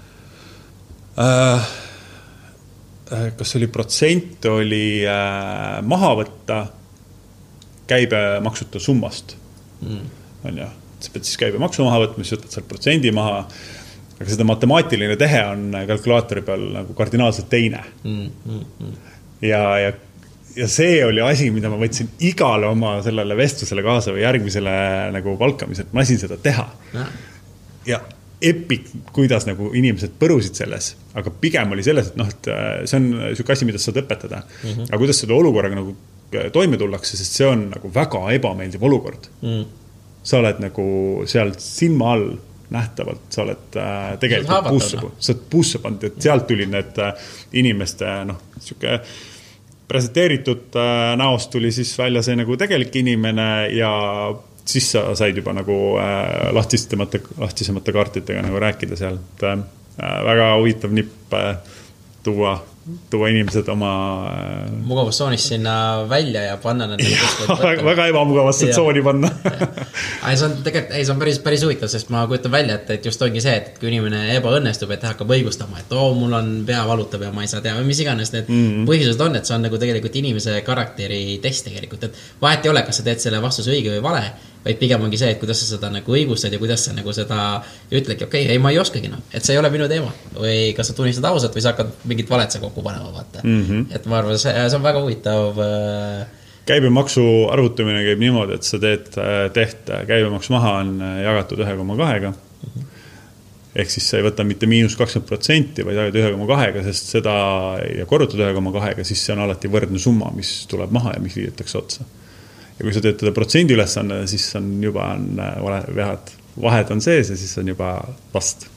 äh, kas oli protsent oli äh, maha võtta käibemaksuta summast. Mm. on ju, sa pead siis käibemaksu maha võtma, siis võtad sealt protsendi maha, aga seda matemaatiline tehe on kalkulaatori peal nagu kardinaalselt teine. Mm, mm, mm. Ja, ja, ja see oli asi, mida ma võtsin igale oma sellele vestlusele kaasa või järgmisele nagu palkamisel, ma lasin seda teha. Ja, ja epic, kuidas nagu inimesed põrusid selles, aga pigem oli selles, et noh, et see on siuke asi, mida sa saad õpetada. Mm-hmm. Aga kuidas seda olukorraga nagu toime tullakse, sest see on nagu väga ebameeldiv olukord. Mm. Sa oled nagu seal silma all nähtavalt, sa oled äh, tegelikult puusse, sa oled puusse pandud, et sealt tuli need äh, inimeste, noh, siuke presenteeritud äh, näost tuli siis välja see nagu tegelik inimene ja siis sa said juba nagu äh, lahtisemate, lahtisemate kaartidega nagu rääkida seal. Et, äh, väga huvitav nipp äh, tuua, tuua inimesed oma äh... mugavustsoonist sinna välja ja panna nad väga, väga ebamugavasse tsooni panna. Ei, see on tegelikult, ei, see on päris, päris huvitav, sest ma kujutan välja, et, et just ongi see, et kui inimene ebaõnnestub, et hakkab õigustama, et oo, mul on pea valutab ja ma ei saa teha, mis iganes need mm-hmm. põhjused on, et see on nagu tegelikult inimese karakteri test tegelikult, et vahet ei ole, kas sa teed selle vastuse õige või vale, vaid pigem ongi see, et kuidas sa seda nagu õigustad ja kuidas sa nagu seda ütledki, okei, okay, ei, ma ei oskagi, no, et see ei ole minu teema või kas sa tunnistad ausalt või sa hakkad mingit valet sa kokku panema, vaata. Mm-hmm. Et ma arvan, see, see on väga huvitav. Käibemaksu arvutamine käib niimoodi, et sa teed teht, käibemaksu maha on jagatud ühe koma kahega. Mm-hmm. Ehk siis sa ei võta mitte miinus kakskümmend protsenti, vaid jagad ühe koma kahega, sest seda ja korrutad ühe koma kahega, siis see on alati võrdne summa, mis tuleb maha ja mis liidetakse otsa. Ja kui sa teed teda protsendi ülesanne, siis on juba on vahed, vahed on sees ja siis on juba vast.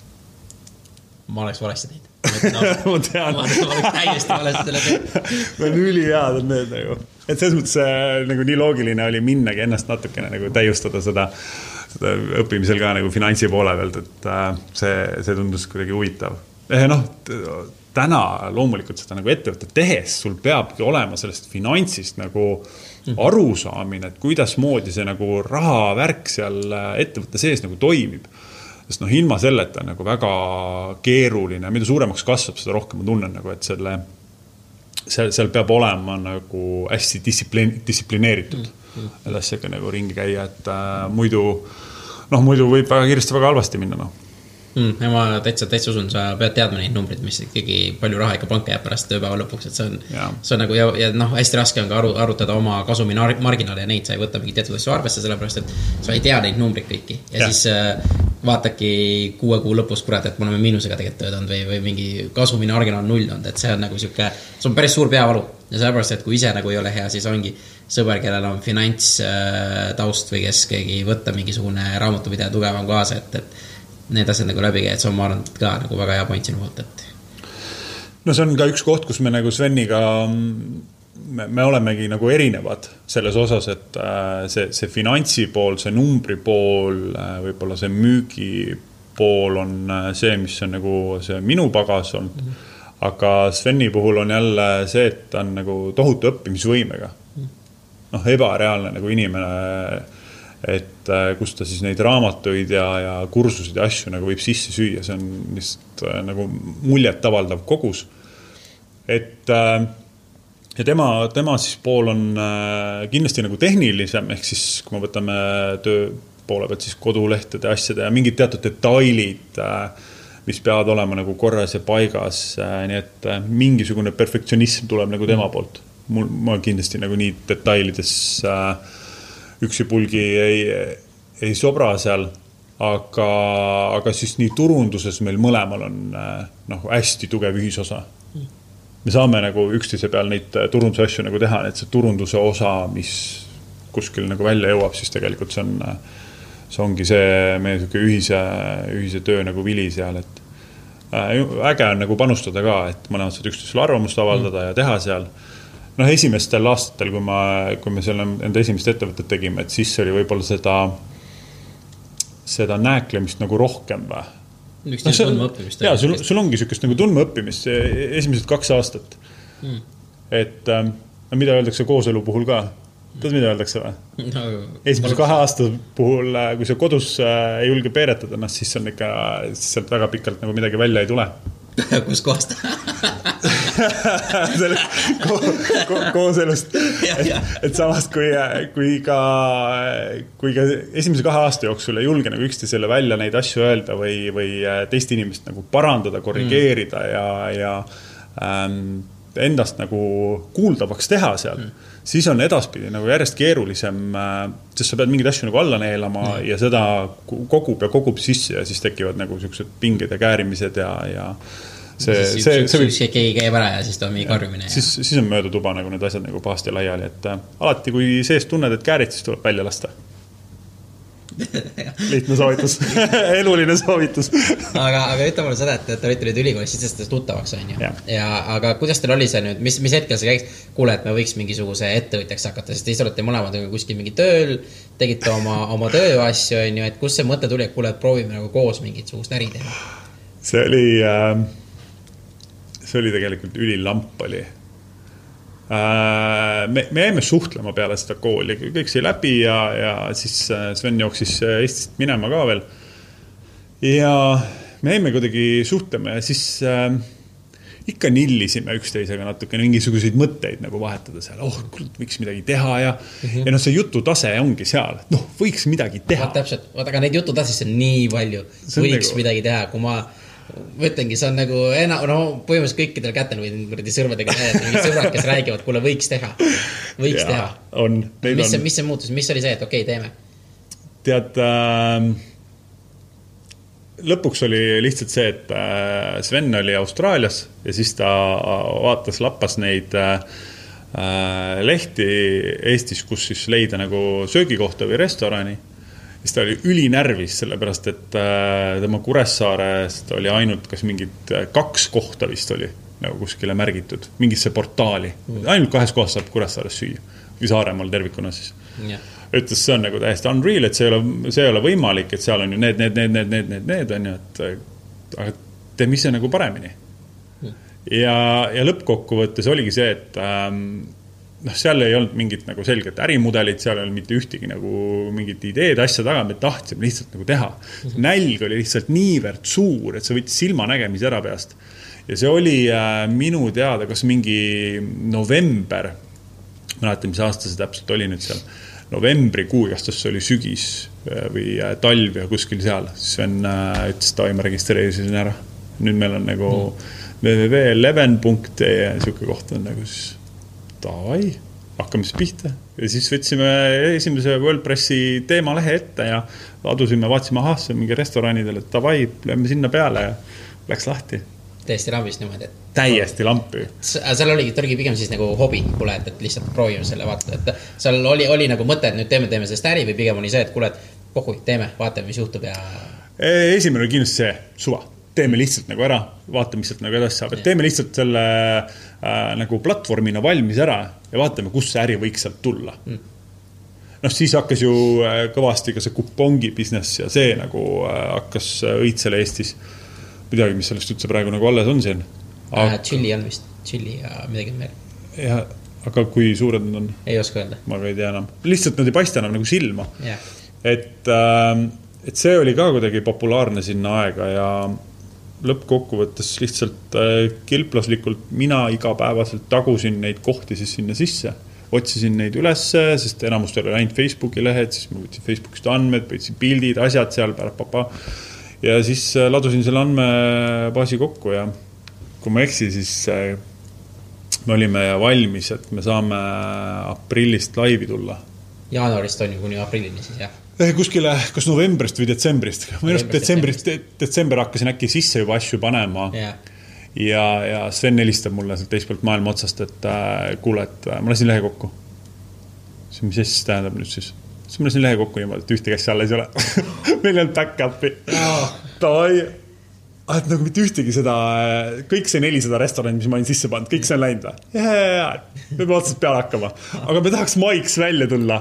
Ma oleks valesti teinud. No, ma tean. Ma oleks täiesti valesti selle teinud. Ma on üli head on need nagu. Et selles mõttes nagu nii loogiline oli minnagi ennast natukene nagu täiustada seda, seda õppimisel ka nagu finantsi poole pealt, et see, see tundus kuidagi huvitav. Eh, noh, täna loomulikult seda nagu ettevõtte tehes sul peabki olema sellest finantsist nagu arusaamine, et kuidas moodi see nagu rahavärk seal ettevõtte sees nagu toimib. Sest noh, ilma selleta on nagu väga keeruline, mida suuremaks kasvab, seda rohkem ma tunnen, nagu, et selle, seal, seal peab olema nagu hästi distsiplin, distsiplineeritud. Mm. Et asjaga nagu ringi käia, et äh, muidu, noh, muidu võib väga kiiresti väga halvasti minna, noh. Mm, ja ma täitsa, täitsa usun, sa pead teadma neid numbrid, mis ikkagi palju raha ikka panka jääb pärast tööpäeva lõpuks, et see on, see on nagu, ja, ja noh, hästi raske on ka aru, arutada oma kasumi marginaali ja neid sa ei võta mingi teatud asju arvesse, sellepärast, et sa ei tea neid numbrid kõiki. Ja, ja. siis äh, vaataki kuue kuu lõpus, kurat, et me oleme miinusega tegelikult töötanud või, või mingi kasumi marginaal null on, et see on nagu siuke, see on päris suur peavalu. Ja sellepärast, et kui ise nagu ei ole hea, siis ongi sõber, kellel on finants äh, taust või kes keegi võtta mingisugune raamatupidaja tugevam kaasa, et, et need asjad nagu läbi käia, et see on, ma arvan, ka nagu väga hea point sinu poolt, et no see on ka üks koht, kus me nagu Sveniga me, me olemegi nagu erinevad selles osas, et see, see finantsi pool, see numbri pool, võib-olla see müügi pool on see, mis on nagu see minu pagas olnud, mm-hmm. aga Sveni puhul on jälle see, et ta on nagu tohutu õppimisvõimega. Noh, ebareaalne nagu inimene, et kus ta siis neid raamatuid ja, ja kursusid ja asju nagu võib sisse süüa, see on lihtsalt nagu muljet avaldav kogus. Et ja tema, tema siis pool on kindlasti nagu tehnilisem, ehk siis kui me võtame töö poole pealt siis kodulehtede asjade ja mingid teatud detailid, mis peavad olema nagu korras ja paigas, nii et mingisugune perfektsionism tuleb nagu tema poolt. Mul, ma kindlasti nagu nii detailides üksi pulgi ei, ei sobra seal, aga, aga siis nii turunduses meil mõlemal on noh, hästi tugev ühisosa. Me saame nagu üksteise peal neid turunduse asju nagu teha, et see turunduse osa, mis kuskil nagu välja jõuab, siis tegelikult see on, see ongi see meie ühise, ühise töö nagu vili seal, et äge on nagu panustada ka, et mõlemad saad üksteisele arvamust avaldada ja teha seal. Noh, esimestel aastatel, kui, ma, kui me selle enda esimest ettevõtet tegime, et siis oli võib-olla seda, seda nääklemist nagu rohkem või? Üks no, tundma õppimist. Jaa, sul, sul ongi sükest nagu tundma õppimist esimesed kaks aastat. Mm. Et äh, mida öeldakse kooselu puhul ka? Tead, mida öeldakse või? No, esimese kahe aasta puhul, kui sa kodus äh, ei julge peeretada, noh, siis on ikka siis sealt väga pikalt nagu midagi välja ei tule. Kus kohast? koos elust. Et, et samast, kui, kui ka, kui ka esimese kahe aasta jooksul ei julge nagu üksteisele välja neid asju öelda või, või teist inimest nagu parandada, korrigeerida mm. ja, ja ähm, endast nagu kuuldavaks teha seal, mm. siis on edaspidi nagu järjest keerulisem, sest sa pead mingeid asju nagu alla neelama mm. ja seda kogub ja kogub sisse ja siis tekivad nagu sellised pinged ja käärimised ja, ja see, siis see, üks, see üks keegi käib ära ja siis ta on mingi karjumine. Siis, siis on mööda tuba nagu need asjad nagu pahasti laiali, et alati kui sees tunned, et käärid, siis tuleb välja lasta. Lihtne soovitus. Eluline soovitus. aga, aga ütle mulle seda, et te olite nüüd ülikoolis sitsestes tuttavaks, on ju. Ja. ja aga kuidas teil oli see nüüd, mis, mis hetkel see käiks, kuule, et me võiks mingisuguse ettevõtjaks hakata, sest te olete mõlemad kuskil mingi tööl, tegite oma, oma tööasju, on ju, et kus see mõte tuli, et kuule, et proovime nagu koos mingit sugust äri teha? See oli, see oli tegelikult ülilamp oli. Me, me jäime suhtlema peale seda kooli, kõik sai läbi ja, ja siis Sven jooksis Eestist minema ka veel. Ja me jäime kuidagi suhtlema ja siis äh, ikka nillisime üksteisega natuke mingisuguseid mõtteid nagu vahetada seal. Oh, võiks midagi teha ja, mm-hmm. ja no see jututase ongi seal. Noh, võiks midagi teha. Vaat täpselt, vaat, aga neid jututasisse on nii palju. Võiks nagu... midagi teha, kui ma... Võtlengi, see on nagu ena, no, põhimõtteliselt kõikidel kätel või sõrmedega näidata, mingid sõbrad, kes räägivad, kuule, võiks teha. Võiks ja, teha. On, mis, on. mis see muutus? Mis oli see, et okei, okay, teeme? Tead, äh, lõpuks oli lihtsalt see, et äh, Sven oli Austraalias ja siis ta vaatas, lappas neid äh, lehti Eestis, kus siis leida nagu söögikohta või restorani. Siis ta oli ülinärvis, sellepärast, et äh, tema Kuressaarest oli ainult kas mingid kaks kohta vist oli nagu kuskile märgitud, mingisse portaali. Mm. Ainult kahes kohas saab Kuressaares süüa. Või Saaremaal tervikuna siis. Yeah. Ütles, see on nagu täiesti unreal, et see ei ole, see ei ole võimalik, et seal on ju need, need, need, need, need, need, need on ju, et aga teeme ise nagu paremini. Mm. Ja, ja lõppkokkuvõttes oligi see, et ähm, noh, seal ei olnud mingit nagu selget ärimudelit, seal ei olnud mitte ühtegi nagu mingit ideed, asja taga, me tahtsime lihtsalt nagu teha. See nälg oli lihtsalt niivõrd suur, et see võttis silma nägemise ära peast. Ja see oli äh, minu teada, kas mingi november, mäletan, mis aasta see täpselt oli nüüd seal, novembrikuu, kas see oli sügis või äh, talv ja kuskil seal. Sven äh, ütles, et ma registreerisin ära. Nüüd meil on nagu mm. w w w punkt eleven punkt e ja siuke koht on nagu siis davai, hakkame siis pihta. Ja siis võtsime esimese WordPressi teemalehe ette ja ladusime, vaatsime ahaasse mingi restoranidele, et davai, lööme sinna peale ja läks lahti. Täiesti lambist niimoodi, et... Täiesti lampi. Seal oligi, oligi pigem siis nagu hobi, kuule, et, et lihtsalt proovime selle vaata, et seal oli, oli nagu mõte, et nüüd teeme, teeme sellest äri või pigem oli see, et kuule, et pohhui, teeme, vaatame, mis juhtub ja... Esimene oli kindlasti see suva. Teeme lihtsalt nagu ära, vaatame, mis sealt nagu edasi saab. Et teeme lihtsalt selle äh, nagu platvormina valmis ära ja vaatame, kus see äri võiks sealt tulla. Mm. Noh, siis hakkas ju äh, kõvasti ka see kupongi business ja see nagu äh, hakkas õitsele Eestis. Midagi, mis sellest üldse praegu nagu alles on siin. Aga... Chili on vist, chili ja midagi veel. Ja, aga kui suured nad on? Ei oska öelda. Ma ka ei tea enam. Lihtsalt nad ei paista enam nagu silma. Yeah. Et, äh, et see oli ka kuidagi populaarne sinna aega ja lõppkokkuvõttes lihtsalt äh, kilplaslikult mina igapäevaselt tagusin neid kohti siis sinna sisse. Otsisin neid üles, sest enamustel oli ainult Facebooki lehed, siis ma võtsin Facebookist andmed, võtsin pildid, asjad seal, pärapapa. Ja siis äh, ladusin selle andmebaasi kokku ja kui ma eksi, siis äh, me olime valmis, et me saame aprillist laivi tulla. Jaanuarist on ju kuni aprillini siis, jah? Kuskile, kas novembrist või detsembrist. Ma just detsembrist, detsember hakkasin äkki sisse juba asju panema. Yeah. Ja, ja Sven helistab mulle sealt teispolt maailma otsast, et äh, kuule, et äh, ma lasin lehe kokku. See, mis siis tähendab nüüd siis? siis ma lasin lehe kokku niimoodi, et ühte käsi alla ei ole. Meil on back-upi. Oh. Tavai. Et nagu mitte ühtegi seda, kõik see nelisada restoranid, mis ma olin sisse pannud, kõik see on läinud. Ja, ja, ja, me peame otsast peale hakkama. Aga me tahaks maiks välja tulla.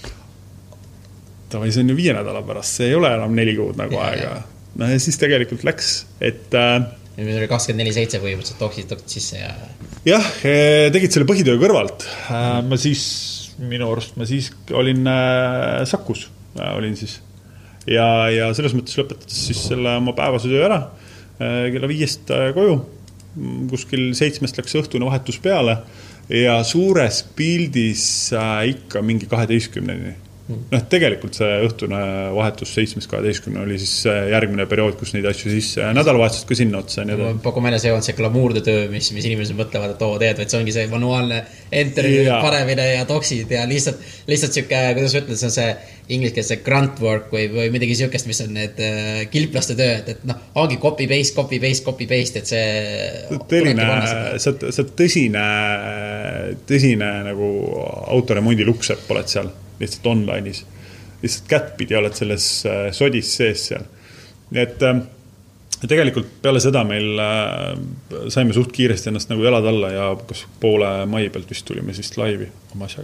Tavai, see on ju viie nädala pärast, see ei ole enam neli kuud nagu ja, aega. No ja siis tegelikult läks, et... Äh, meil oli kakskümmend neli seitse põhimõtteliselt toksid, toksid sisse ja... Jah, tegid selle põhitöö kõrvalt. Ma siis, minu arust, ma siis olin äh, Sakus, äh, olin siis. Ja, ja selles mõttes lõpetades siis selle oma päevase töö ära, äh, kella viiest äh, koju. kuskil seitsmest läks õhtune vahetus peale ja suures pildis ikka mingi kaheteistkümneni. Noh, tegelikult see õhtune vahetus seitsmest kaheteistkümne oli siis järgmine periood, kus neid asju siis nädalavahetused ka sinna otsa. Paku meeles ei olnud see glamuurde töö, mis, mis inimesed mõtlevad, et oo teed, vaid see ongi see manuaalne enteri paremine ja toksid ja lihtsalt, lihtsalt siuke, kuidas ütled, see on see ingliskeelse grunt work või, või midagi siukest, mis on need kilplaste tööd, et noh, ongi copy paste, copy paste, copy paste, et see Tõline, sa, sa tõsine, tõsine nagu autoremondi luksepp oled seal lihtsalt online'is. Lihtsalt kättpidi oled selles sodis sees seal. Nii et tegelikult peale seda meil saime suht kiiresti ennast nagu jalad alla ja kas poole mai pealt vist tulime siis laivi oma asjaga.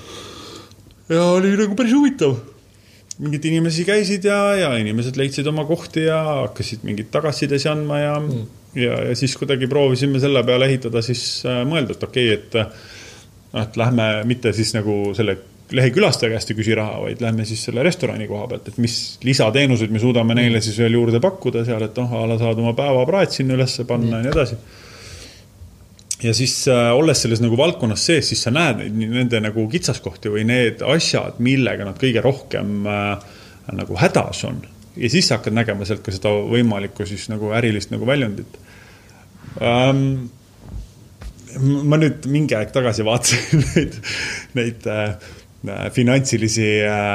Ja oli nagu päris huvitav. Mingid inimesi käisid ja, ja inimesed leidsid oma kohti ja hakkasid mingid tagasides andma ja, mm. ja, ja siis kuidagi proovisime selle peale ehitada siis mõelda, et okei, et, et lähme mitte siis nagu selle lehekülastaja käest ei küsi raha, vaid lähme siis selle restorani koha pealt, et mis lisateenuseid me suudame neile siis veel juurde pakkuda seal, et noh, ala saad oma päevapraat sinna ülesse panna mm. ja nii edasi. Ja siis äh, olles selles nagu valdkonnas sees, siis sa näed nende nagu kitsaskohti või need asjad, millega nad kõige rohkem äh, nagu hädas on. Ja siis sa hakkad nägema sealt ka seda võimalikku siis nagu ärilist nagu väljundit. Ähm, ma nüüd mingi aeg tagasi vaatasin neid, neid äh, finantsilisi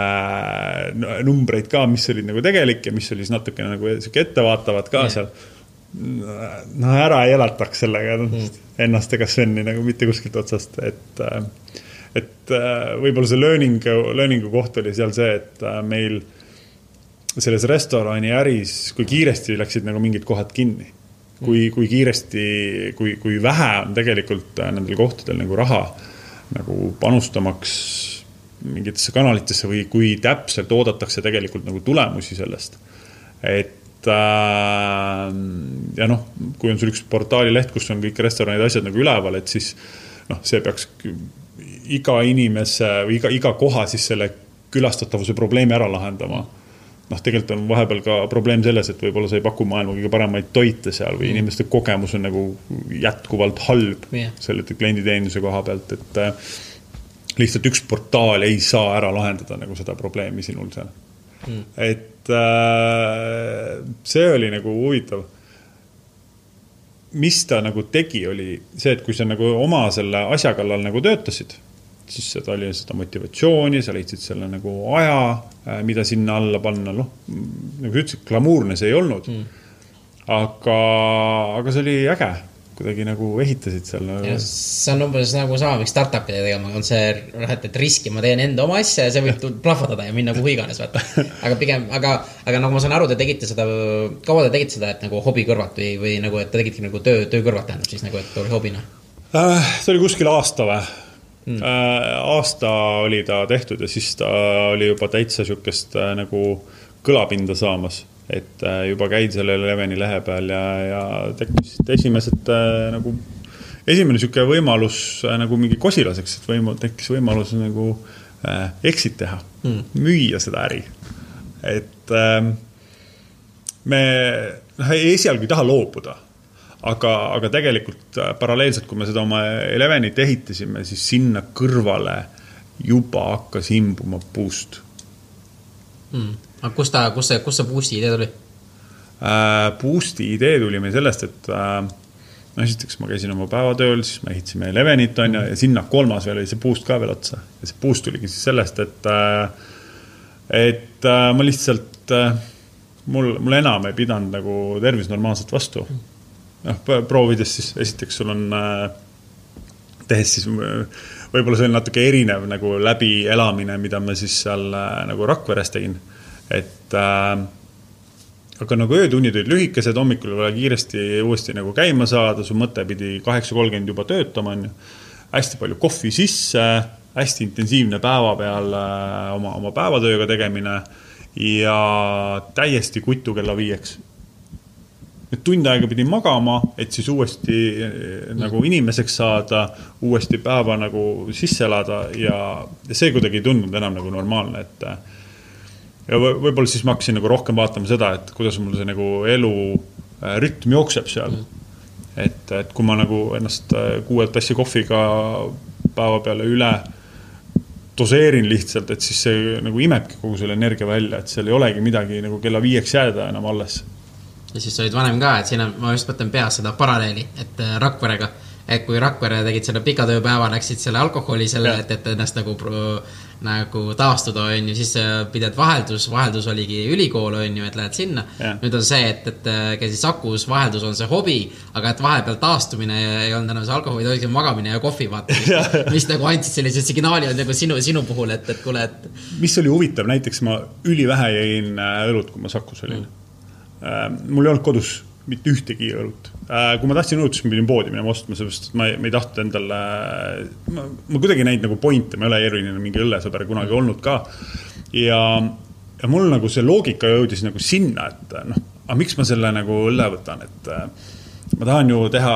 äh, numbreid ka, mis olid nagu tegelik ja mis oli siis natuke nagu ettevaatavad ka yeah. seal. No ära ei elataks sellega mm. ennast ega Sveni nagu mitte kuskilt otsast, et, et võib-olla see learning, learningu koht oli seal see, et meil selles restorani äris, kui kiiresti läksid nagu mingid kohad kinni. Kui, kui kiiresti, kui, kui vähe on tegelikult nendel kohtadel nagu raha nagu panustamaks mingitesse kanalitesse või kui täpselt oodatakse tegelikult nagu tulemusi sellest. Et äh, ja noh, kui on sul üks portaali leht, kus on kõik restoranid asjad nagu üleval, et siis noh, see peaks iga inimese või iga, iga koha siis selle külastatavuse probleemi ära lahendama. Noh, tegelikult on vahepeal ka probleem selles, et võib-olla sa ei paku maailma kõige paremaid toite seal või mm. inimeste kogemus on nagu jätkuvalt halb yeah. selle klienditeenuse koha pealt, et äh, lihtsalt üks portaal ei saa ära lahendada nagu seda probleemi sinul seal. Mm. Et äh, see oli nagu huvitav. Mis ta nagu tegi oli see, et kui sa nagu oma selle asja kallal nagu töötasid, siis seda oli seda motivatsiooni, sa leidsid selle nagu aja, mida sinna alla panna. No, nagu sa ütlesid, glamuurne see ei olnud. Mm. Aga, aga see oli äge. Kuidagi nagu ehitasid seal. Ja, see on umbes nagu sama, miks startupide tegema on see, et, et riski ma teen enda oma asja ja see võib plahvatada ja minna kuhu iganes. Vaata. Aga pigem, aga, aga nagu ma saan aru, te tegite seda, kaua te tegite seda, et nagu hobi kõrvat või, või nagu, et te tegite nagu töö, töö kõrvat tähendab siis nagu, et oli hobina? Äh, see oli kuskil aasta või? Hmm. Äh, aasta oli ta tehtud ja siis ta oli juba täitsa siukest äh, nagu kõlapinda saamas. Et juba käid selle Leveni lehe peal ja, ja tekkis esimesed nagu, esimene siuke võimalus nagu mingi kosilaseks, et võimu, tekkis võimalus nagu äh, exit teha, mm. müüa seda äri. Et äh, me noh, esialgu ei taha loobuda, aga, aga tegelikult paralleelselt, kui me seda oma Levenit ehitasime, siis sinna kõrvale juba hakkas imbuma Boost. Mm. Aga kus ta, kus see, kus see Boosti idee tuli? Äh, Boosti idee tuli meil sellest, et äh, no esiteks ma käisin oma päevatööl, siis me ehitasime Levenit on, ja, ja sinna kolmas veel oli see Boost ka veel otsa. Ja see Boost tuligi siis sellest, et, äh, et äh, ma lihtsalt, äh, mul, mul enam ei pidanud nagu tervis normaalselt vastu. noh, proovides siis esiteks sul on äh, tehes siis võib-olla see on natuke erinev nagu läbi elamine, mida ma siis seal äh, nagu Rakveres tegin, et äh, aga nagu öötunnid olid lühikesed, hommikul väga kiiresti uuesti nagu käima saada, su mõte pidi kaheksa kolmkümmend juba töötama, on ju. Hästi palju kohvi sisse, hästi intensiivne päeva peal äh, oma, oma päevatööga tegemine ja täiesti kutu kella viieks. Et tund aega pidi magama, et siis uuesti nagu inimeseks saada, uuesti päeva nagu sisse elada ja see kuidagi ei tundnud enam nagu normaalne, et ja võib-olla siis ma hakkasin nagu rohkem vaatama seda, et kuidas mul see nagu elu rütm jookseb seal. et, et kui ma nagu ennast kuue tassi kohviga päeva peale üle doseerin lihtsalt, et siis see nagu imebki kogu selle energia välja, et seal ei olegi midagi nagu kella viieks jääda enam alles. Ja siis olid vanem ka, et siin on, ma just mõtlen peas seda paralleeli, et Rakverega, et kui Rakvere tegid selle pika tööpäeva, läksid selle alkoholi selle, et, et ennast nagu, nagu taastuda on ju, siis pided vaheldus, vaheldus oligi ülikool on ju, et lähed sinna. Ja. Nüüd on see, et, et käisid Sakus, vaheldus on see hobi, aga et vahepeal taastumine ei olnud enam see alkoholi, toisid magamine ja kohvi vaata, mis, mis nagu andsid sellised signaali on nagu sinu, sinu puhul, et, et kuule, et... Mis oli huvitav, näiteks ma ülivähe jäin õlut, kui ma Sakus olin. Mm. Mul ei olnud kodus mitte ühtegi õlut. Kui ma tahtsin õlut, siis ma pidin poodi minema ostma, sellepärast, et ma ei, ma ei tahtnud endale... Ma, ma kuidagi näid nagu pointe, ma ei ole eriline mingi õllesõber kunagi olnud ka. Ja, ja mul nagu see loogika jõudis nagu sinna, et noh, aga miks ma selle nagu õlle võtan, et ma tahan ju teha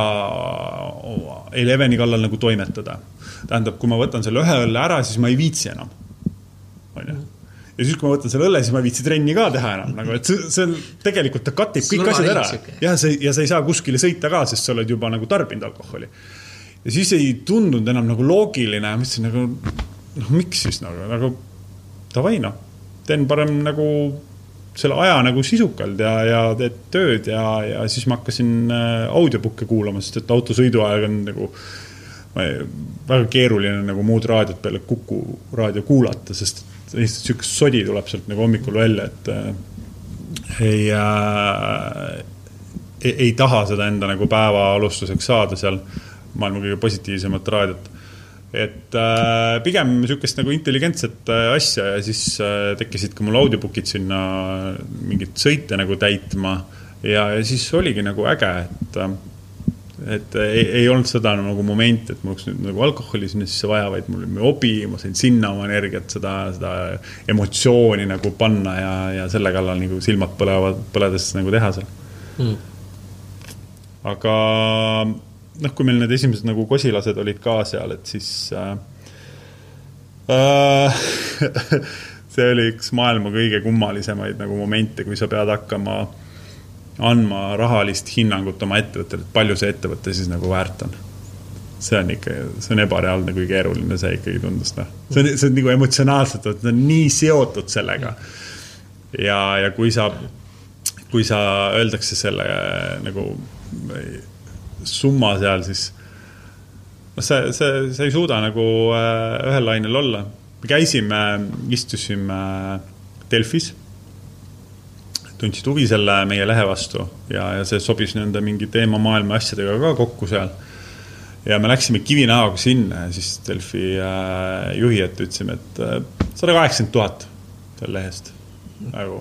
Eleveni kallal nagu toimetada. Tähendab, kui ma võtan selle ühe õlle ära, siis ma ei viitsi enam. On ju? Ja siis, kui ma võtan selle õlle, siis ma viitsi trenni ka teha enam. Nagu, et see, see tegelikult ta katib kõik asjad ära. Ja, see, ja sa ei saa kuskile sõita ka, sest sa oled juba nagu tarbinud alkoholi. Ja siis ei tundunud enam nagu loogiline. Ma mõtlesin nagu, noh, miks siis nagu, nagu tavai, noh. Teen parem nagu selle aja nagu sisukalt ja, ja teed tööd ja, ja siis ma hakkasin audiobukke kuulama, sest et autosõidu aeg on nagu ma ei, väga keeruline nagu muud raadiot peale Kuku raadio kuulata, sest lihtsalt sükest sodi tuleb sealt nagu hommikul välja, et äh, ei, äh, ei, ei taha seda enda nagu päeva alustuseks saada seal maailma kõige positiivsemat raadiot. Et äh, pigem sükest nagu intelligentset äh, asja ja siis äh, tekkisid ka mul audiobookid sinna mingit sõite nagu täitma ja, ja siis oligi nagu äge, et äh, et ei, ei olnud seda nagu moment, et mul oleks nüüd nagu alkoholi sinna sisse vaja, vaid mul oli hobi, ma sain sinna oma energiat, seda, seda emotsiooni nagu panna ja, ja selle kallal nagu silmad põlevad, põledes nagu teha seal. Mm. Aga noh, kui meil need esimesed nagu kosilased olid ka seal, et siis äh, äh, see oli üks maailma kõige kummalisemaid nagu momente, kui sa pead hakkama andma rahalist hinnangut oma ettevõttele, et palju see ettevõtte siis nagu väärt on. See on ikka, see on ebareaalne, kui keeruline see ikkagi tundus. No. See, on, see on nagu emotsionaalselt, et on nii seotud sellega. Ja, ja kui sa, kui sa öeldakse selle nagu summa seal, siis see, see, see ei suuda nagu ühel lainel olla. Me käisime, istusime Delfis, tundsid huvi selle meie lehe vastu ja, ja see sobis nende mingi teema maailma asjadega ka kokku seal. Ja me läksime kivinäoga sinna ja siis Delfi äh, juhi, et ütlesime, et äh, sada kaheksakümmend tuhat selle lehest. Nagu.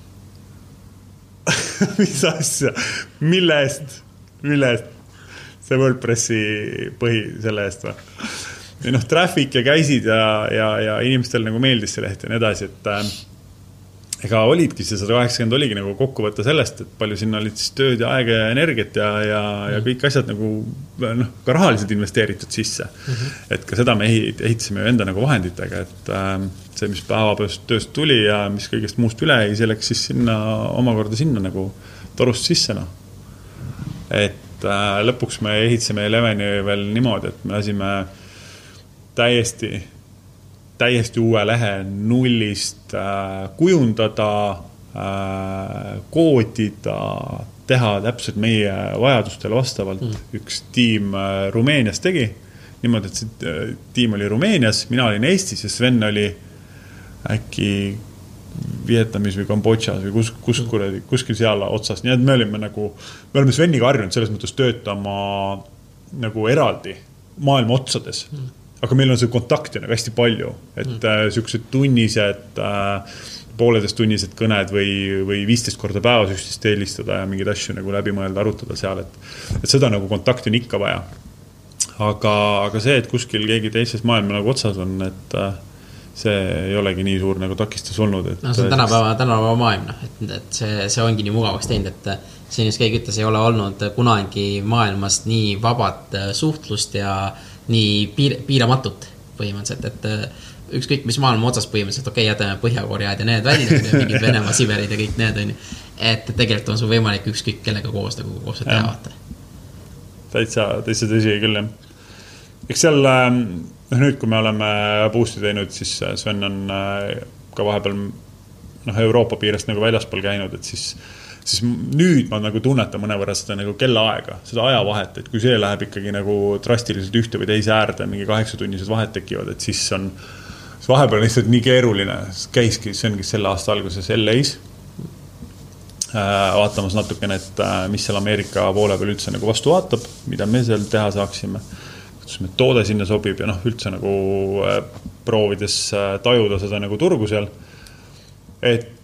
Mis asja? Mille eest? Mille eest? See WordPressi põhi selle eest või? Ja noh, traffic ja käisid ja, ja, ja inimestel nagu meeldis see leht ja nii edasi, et äh, ega olidki see sada kaheksakümmend oligi nagu kokkuvõte sellest, et palju sinna olid siis tööd ja aega ja energiat ja, ja, ja kõik asjad nagu noh, ka rahaliselt investeeritud sisse. Mm-hmm. Et ka seda me ehitasime enda nagu vahenditega, et äh, see, mis päevapäevast tööst tuli ja mis kõigest muust üle ei, see läks siis sinna omakorda sinna nagu torust sisse. No. Et äh, lõpuks me ehitasime Eleveni veel niimoodi, et me lasime täiesti täiesti uue lehe nullist äh, kujundada, äh, koodida, teha täpselt meie vajadustele vastavalt. Mm. Üks tiim äh, Rumeenias tegi. Niimoodi, et see äh, tiim oli Rumeenias, mina olin Eestis ja Sven oli äkki Vietnamis või Kambodžas või kus, kus, mm. kuskil seal otsas. Nii et me olime nagu, me olime Sveniga harjunud selles mõttes töötama nagu eraldi maailma otsades. Mm. Aga meil on see kontakti nagu hästi palju, et mm. äh, sellised tunnised, äh, pooleteist tunnised kõned või, või viisteist korda päevas üksteist helistada ja mingeid asju nagu läbi mõelda, arutada seal, et, et seda nagu kontakti on ikka vaja. Aga, aga see, et kuskil keegi teises maailma nagu otsas on, et äh, see ei olegi nii suur nagu takistus olnud. Et, no see on tänapäeva, tänapäeva maailm, et, et see, see ongi nii mugavaks teinud, et siin just keegi ütles, ei ole olnud kunagi maailmast nii vabat suhtlust ja nii piir, piiramatut põhimõtteliselt, et ükskõik mis maailma otsas põhimõtteliselt, okei, okay, jätame Põhja-Koread ja need välja, mingid Venemaa, Siberid ja kõik need on, et tegelikult on sul võimalik ükskõik kellega koos, nagu koos teha vaata. täitsa, täitsa tõsi küll, jah. Eks seal, noh nüüd, kui me oleme boost'i teinud, siis Sven on ka vahepeal noh, Euroopa piirest nagu väljaspool käinud, et siis, siis nüüd ma nagu tunnetan mõnevõrra seda nagu kellaaega, seda ajavahet, et kui see läheb ikkagi nagu drastiliselt ühte või teise äärde, mingi kaheksatunnised vahet tekivad, et siis on siis vahepeal lihtsalt nii keeruline, käiski, see ongi selle aasta alguses L A's vaatamas natukene, et mis seal Ameerika poole peal üldse nagu vastu vaatab, mida me seal teha saaksime, kuidas me toode sinna sobib ja noh, üldse nagu proovides tajuda seda nagu turgu seal. Et,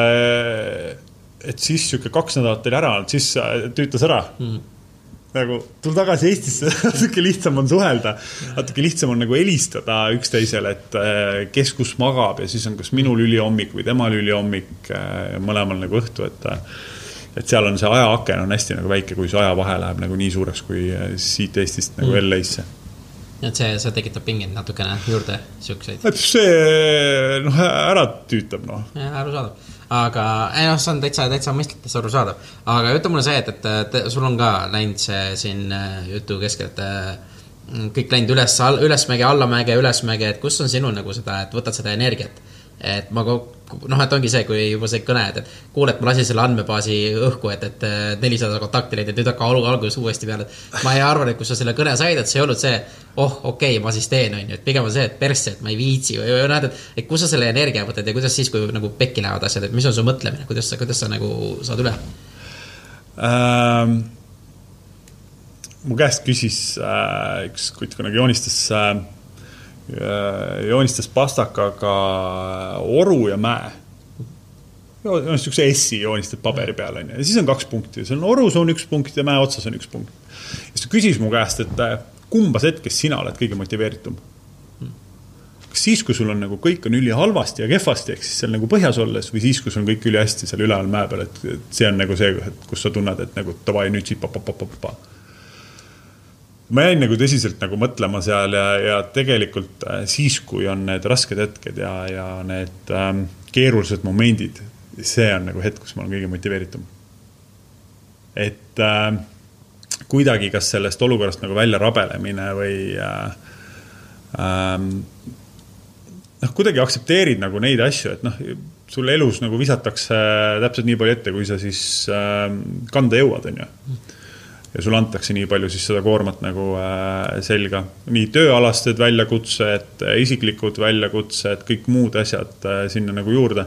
et siis siuke kaks nädalat oli ära, siis tüütas ära. Mm. Nagu tul tagasi Eestisse, natuke lihtsam on suhelda, natuke lihtsam on nagu helistada üksteisele, et kes kus magab ja siis on kas minul ülihommik või temal ülihommik mõlemal nagu õhtu, et, et seal on see ajaaken on hästi nagu väike, kui see ajavahe läheb nagu nii suureks kui siit Eestist nagu L A'sse. Et see, see tekitab pingin natukene juurde siukseid. Et see noh, ära tüütab. No. Ja, aru saadab. Aga ei, no, see on täitsa, täitsa mõistlikult aru saadab. Aga ütle mulle see, et, et, et sul on ka läinud see siin jutu keskel, et kõik läinud üles, ülesmäge, allamäge, ülesmäge, et kus on sinu nagu seda, et võtad seda energiat. Et ma noh, et ongi see, kui juba see kõne, et kuule, et ma lasin selle andmebaasi õhku, et, et nelisada kontakti leid, et nüüd hakka alguses uuesti peale. Ma ei arvan, et kui sa selle kõne said, et see ei olnud see, oh, okei, okay, ma siis teen, on ju, et pigem on see, et persse, et ma ei viitsi või, või näed, et, et kus sa selle energia võtad ja kuidas siis, kui nagu pekki lähevad asjad, et mis on su mõtlemine, kuidas sa, kuidas sa nagu saad üle? Ähm, mu käest küsis äh, üks kuid kunagi joonistas äh, joonistas pastakaga oru ja mäe. Joonistas üks essi joonistad paberi peal. Ja siis on kaks punkti. See on orus on üks punkt ja mäe otsas on üks punkt. Ja siis ta küsis mu käest, et kumbas hetkes sina oled kõige motiveeritum. Kas siis, kui sul on nagu kõik on üli halvasti ja kehvasti, ehk siis seal nagu põhjas olles, või siis, kui sul on kõik üli hästi seal üleval mäe peal, et see on nagu see, kus sa tunned, et nagu tavai nüüd siit papapapapapa. Ma jäin nagu tõsiselt nagu mõtlema seal ja, ja tegelikult siis, kui on need rasked hetked ja, ja need ähm, keerulised momendid, see on nagu hetk, kus ma olen kõige motiveeritum. Et ähm, kuidagi kas sellest olukorrast nagu välja rabelemine või äh, ähm, noh, kuidagi aksepteerid nagu neid asju, et noh, sul elus nagu visatakse täpselt nii palju ette, kui sa siis ähm, kanda jõuad, on ju. Ja sul antakse nii palju siis seda koormat nagu äh, selga. Nii tööalasted väljakutsed, isiklikud väljakutsed, kõik muud asjad äh, sinna nagu juurde.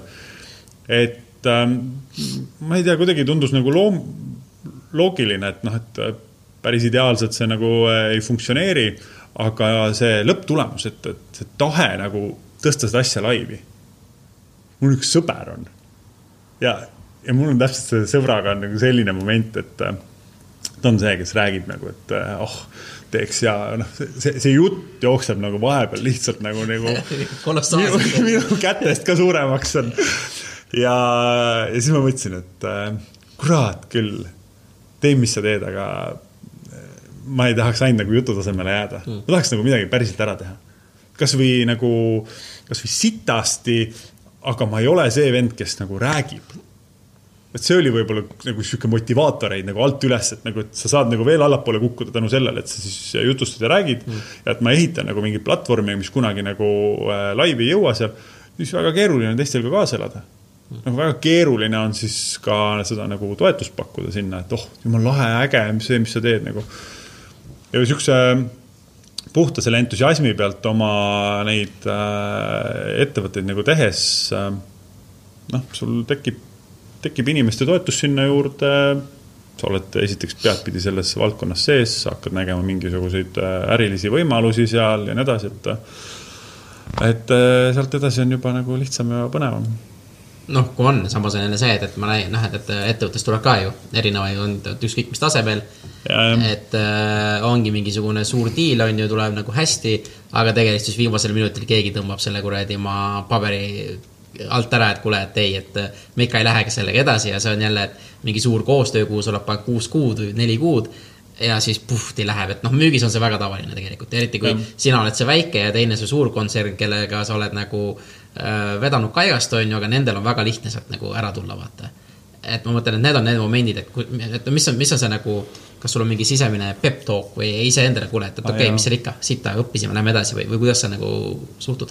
Et äh, ma ei tea, kuidagi tundus nagu loom, loogiline, et noh, et päris ideaalselt see nagu äh, ei funktsioneeri, aga see lõpptulemus, et, et see tahe nagu tõsta seda asja laivi. Mul üks sõber on. Ja, ja mul on täpselt see sõbraga on nagu selline moment, et äh, ta on see, kes räägib nagu, et oh, teeks ja noh, see, see jutt jookseb nagu vahepeal lihtsalt nagu, nagu minu, minu kätest ka suuremaks on. Ja, ja siis ma mõtlesin, et kurat küll, tee, mis sa teed, aga ma ei tahaks ainult nagu jututasemele jääda. Ma tahaks nagu midagi päriselt ära teha. Kas või nagu, kas või sitasti, aga ma ei ole see vend, kes nagu räägib. Et see oli võib-olla nagu siuke motivaatoreid nagu alt üles, et, nagu, et sa saad nagu veel allapoole kukkuda tänu sellele, et sa siis jutustad ja räägid mm. ja et ma ehitan nagu mingi platvormi, mis kunagi nagu äh, laivi ei jõua seal, siis väga keeruline on teistel ka kaasa elada. Mm. Nagu väga keeruline on siis ka seda nagu toetust pakkuda sinna, et oh, jumal lahe, äge, see, mis sa teed nagu. Ja siukse puhta selle entusiasmi pealt oma neid äh, ettevõtteid nagu tehes äh, noh, sul tekib tekib inimeste toetus sinna juurde, sa oled esiteks peadpidi selles valdkonnas sees, sa hakkad nägema mingisuguseid ärilisi võimalusi seal ja nii edasi, et, et sealt edasi on juba nagu lihtsam ja põnevam. Noh, kui on, samas on jälle see, et, et ma näen, et ettevõttes tuleb ka ju erinevaid on ükskõik mis tasemel, ja, et äh, ongi mingisugune suur diil on ju, tuleb nagu hästi, aga tegelikult siis viimasel minutil keegi tõmbab selle kuradi ma paberi alt ära, et kuule, et ei, et me ikka ei lähegi sellega edasi ja see on jälle mingi suur koostöö, kuhu sul on kuus kuud või neli kuud ja siis puhti läheb, et noh, müügis on see väga tavaline tegelikult, eriti kui ja. Sina oled see väike ja teine see suur kontsern, kellega sa oled nagu äh, vedanud kaigast, on ju, aga nendel on väga lihtne sealt nagu ära tulla, vaata. et ma mõtlen, et need on need momendid, et, et mis on, mis on see nagu, kas sul on mingi sisemine pep talk või ise endale kuule, et, et okei, okay, mis seal ikka, sita õppisime, lähme edasi või, või kuidas sa nagu suhtud?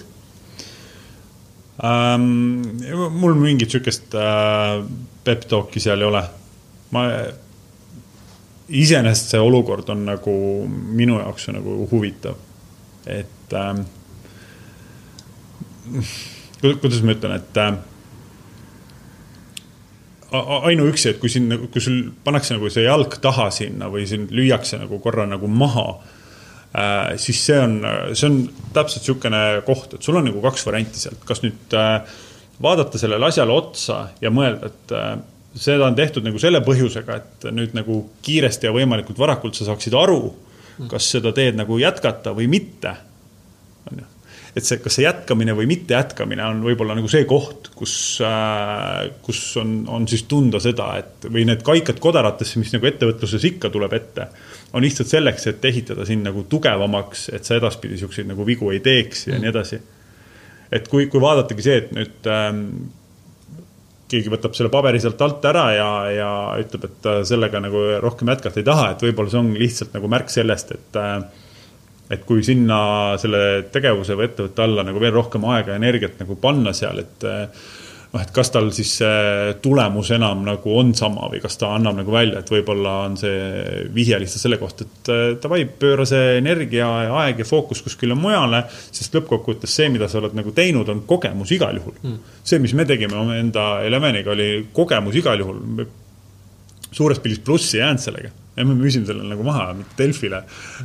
Um, mul mingit sükest uh, pep talki seal ei ole. Ma iseenesest see olukord on nagu minu jaoks on nagu huvitav. Et um, kuidas ma ütlen, et uh, ainuüksi, et kui, siin, kui sul pannakse nagu see jalg taha sinna või siin lüüakse nagu korra nagu maha, Äh, siis see on, see on täpselt sükene koht, et sul on nagu kaks varianti sealt. Kas nüüd äh, vaadata sellele asjale otsa ja mõelda, et äh, seda on tehtud nagu selle põhjusega, et nüüd nagu kiiresti ja võimalikult varakult sa saaksid aru, kas seda teed nagu jätkata või mitte. On ju. Et see, kas see jätkamine või mitte jätkamine on võib-olla nagu see koht, kus, äh, kus on, on siis tunda seda, et või need kaikad kodaratesse, mis nagu ettevõtluses ikka tuleb ette, on lihtsalt selleks, et ehitada siin nagu tugevamaks, et sa edaspidi siukseid nagu vigu ei teeks ja mm. nii edasi. Et kui, kui vaadatagi see, et nüüd ähm, keegi võtab selle paberi sealt alt ära ja, ja ütleb, et sellega nagu rohkem jätkata ei taha, et võib-olla see on lihtsalt nagu märk sellest, et äh, et kui sinna selle tegevuse või ettevõtte alla nagu veel rohkem aega ja energiat nagu panna seal, et, noh, et kas tal siis tulemus enam nagu on sama või kas ta annab nagu välja, et võib-olla on see vihje lihtsalt selle kohta, et ta vaid pööra see energia ja aeg ja fookus kuskile mujale, sest lõppkokkuvõttes see, mida sa oled nagu teinud, on kogemus igal juhul. Mm. See, mis me tegime enda Eleveniga, oli kogemus igal juhul. Suures pildis plussi jäänud sellega. Ja me müüsime selle nagu maha, mitte Delfile.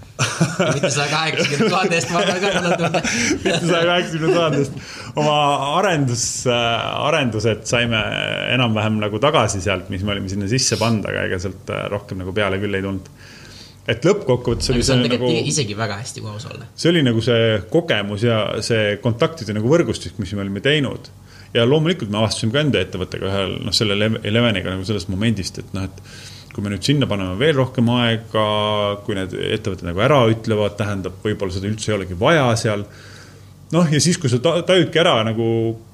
mitte sada kaheksakümmend tuhandest ma olen kannatanud. mitte sada kaheksakümmend tuhandest. Oma arendus, arendused saime enam-vähem nagu tagasi sealt, mis me olime sinna sisse panda, aga ega sealt rohkem nagu peale küll ei tulnud. Et lõppkokkuvõttes oli see, see nagu... isegi väga hästi kui aus olla. See oli nagu see kogemus ja see kontaktide nagu võrgustik, mis me olime teinud. Ja loomulikult me avastasime ka enda ettevõttega ühel, noh, selle Eleveniga nagu sellest momendist, et noh, et kui me nüüd sinna paneme veel rohkem aega, kui need ettevõtted nagu ära ütlevad, tähendab, võib-olla seda üldse ei olegi vaja seal. Noh, ja siis, kui sa tajudki ära nagu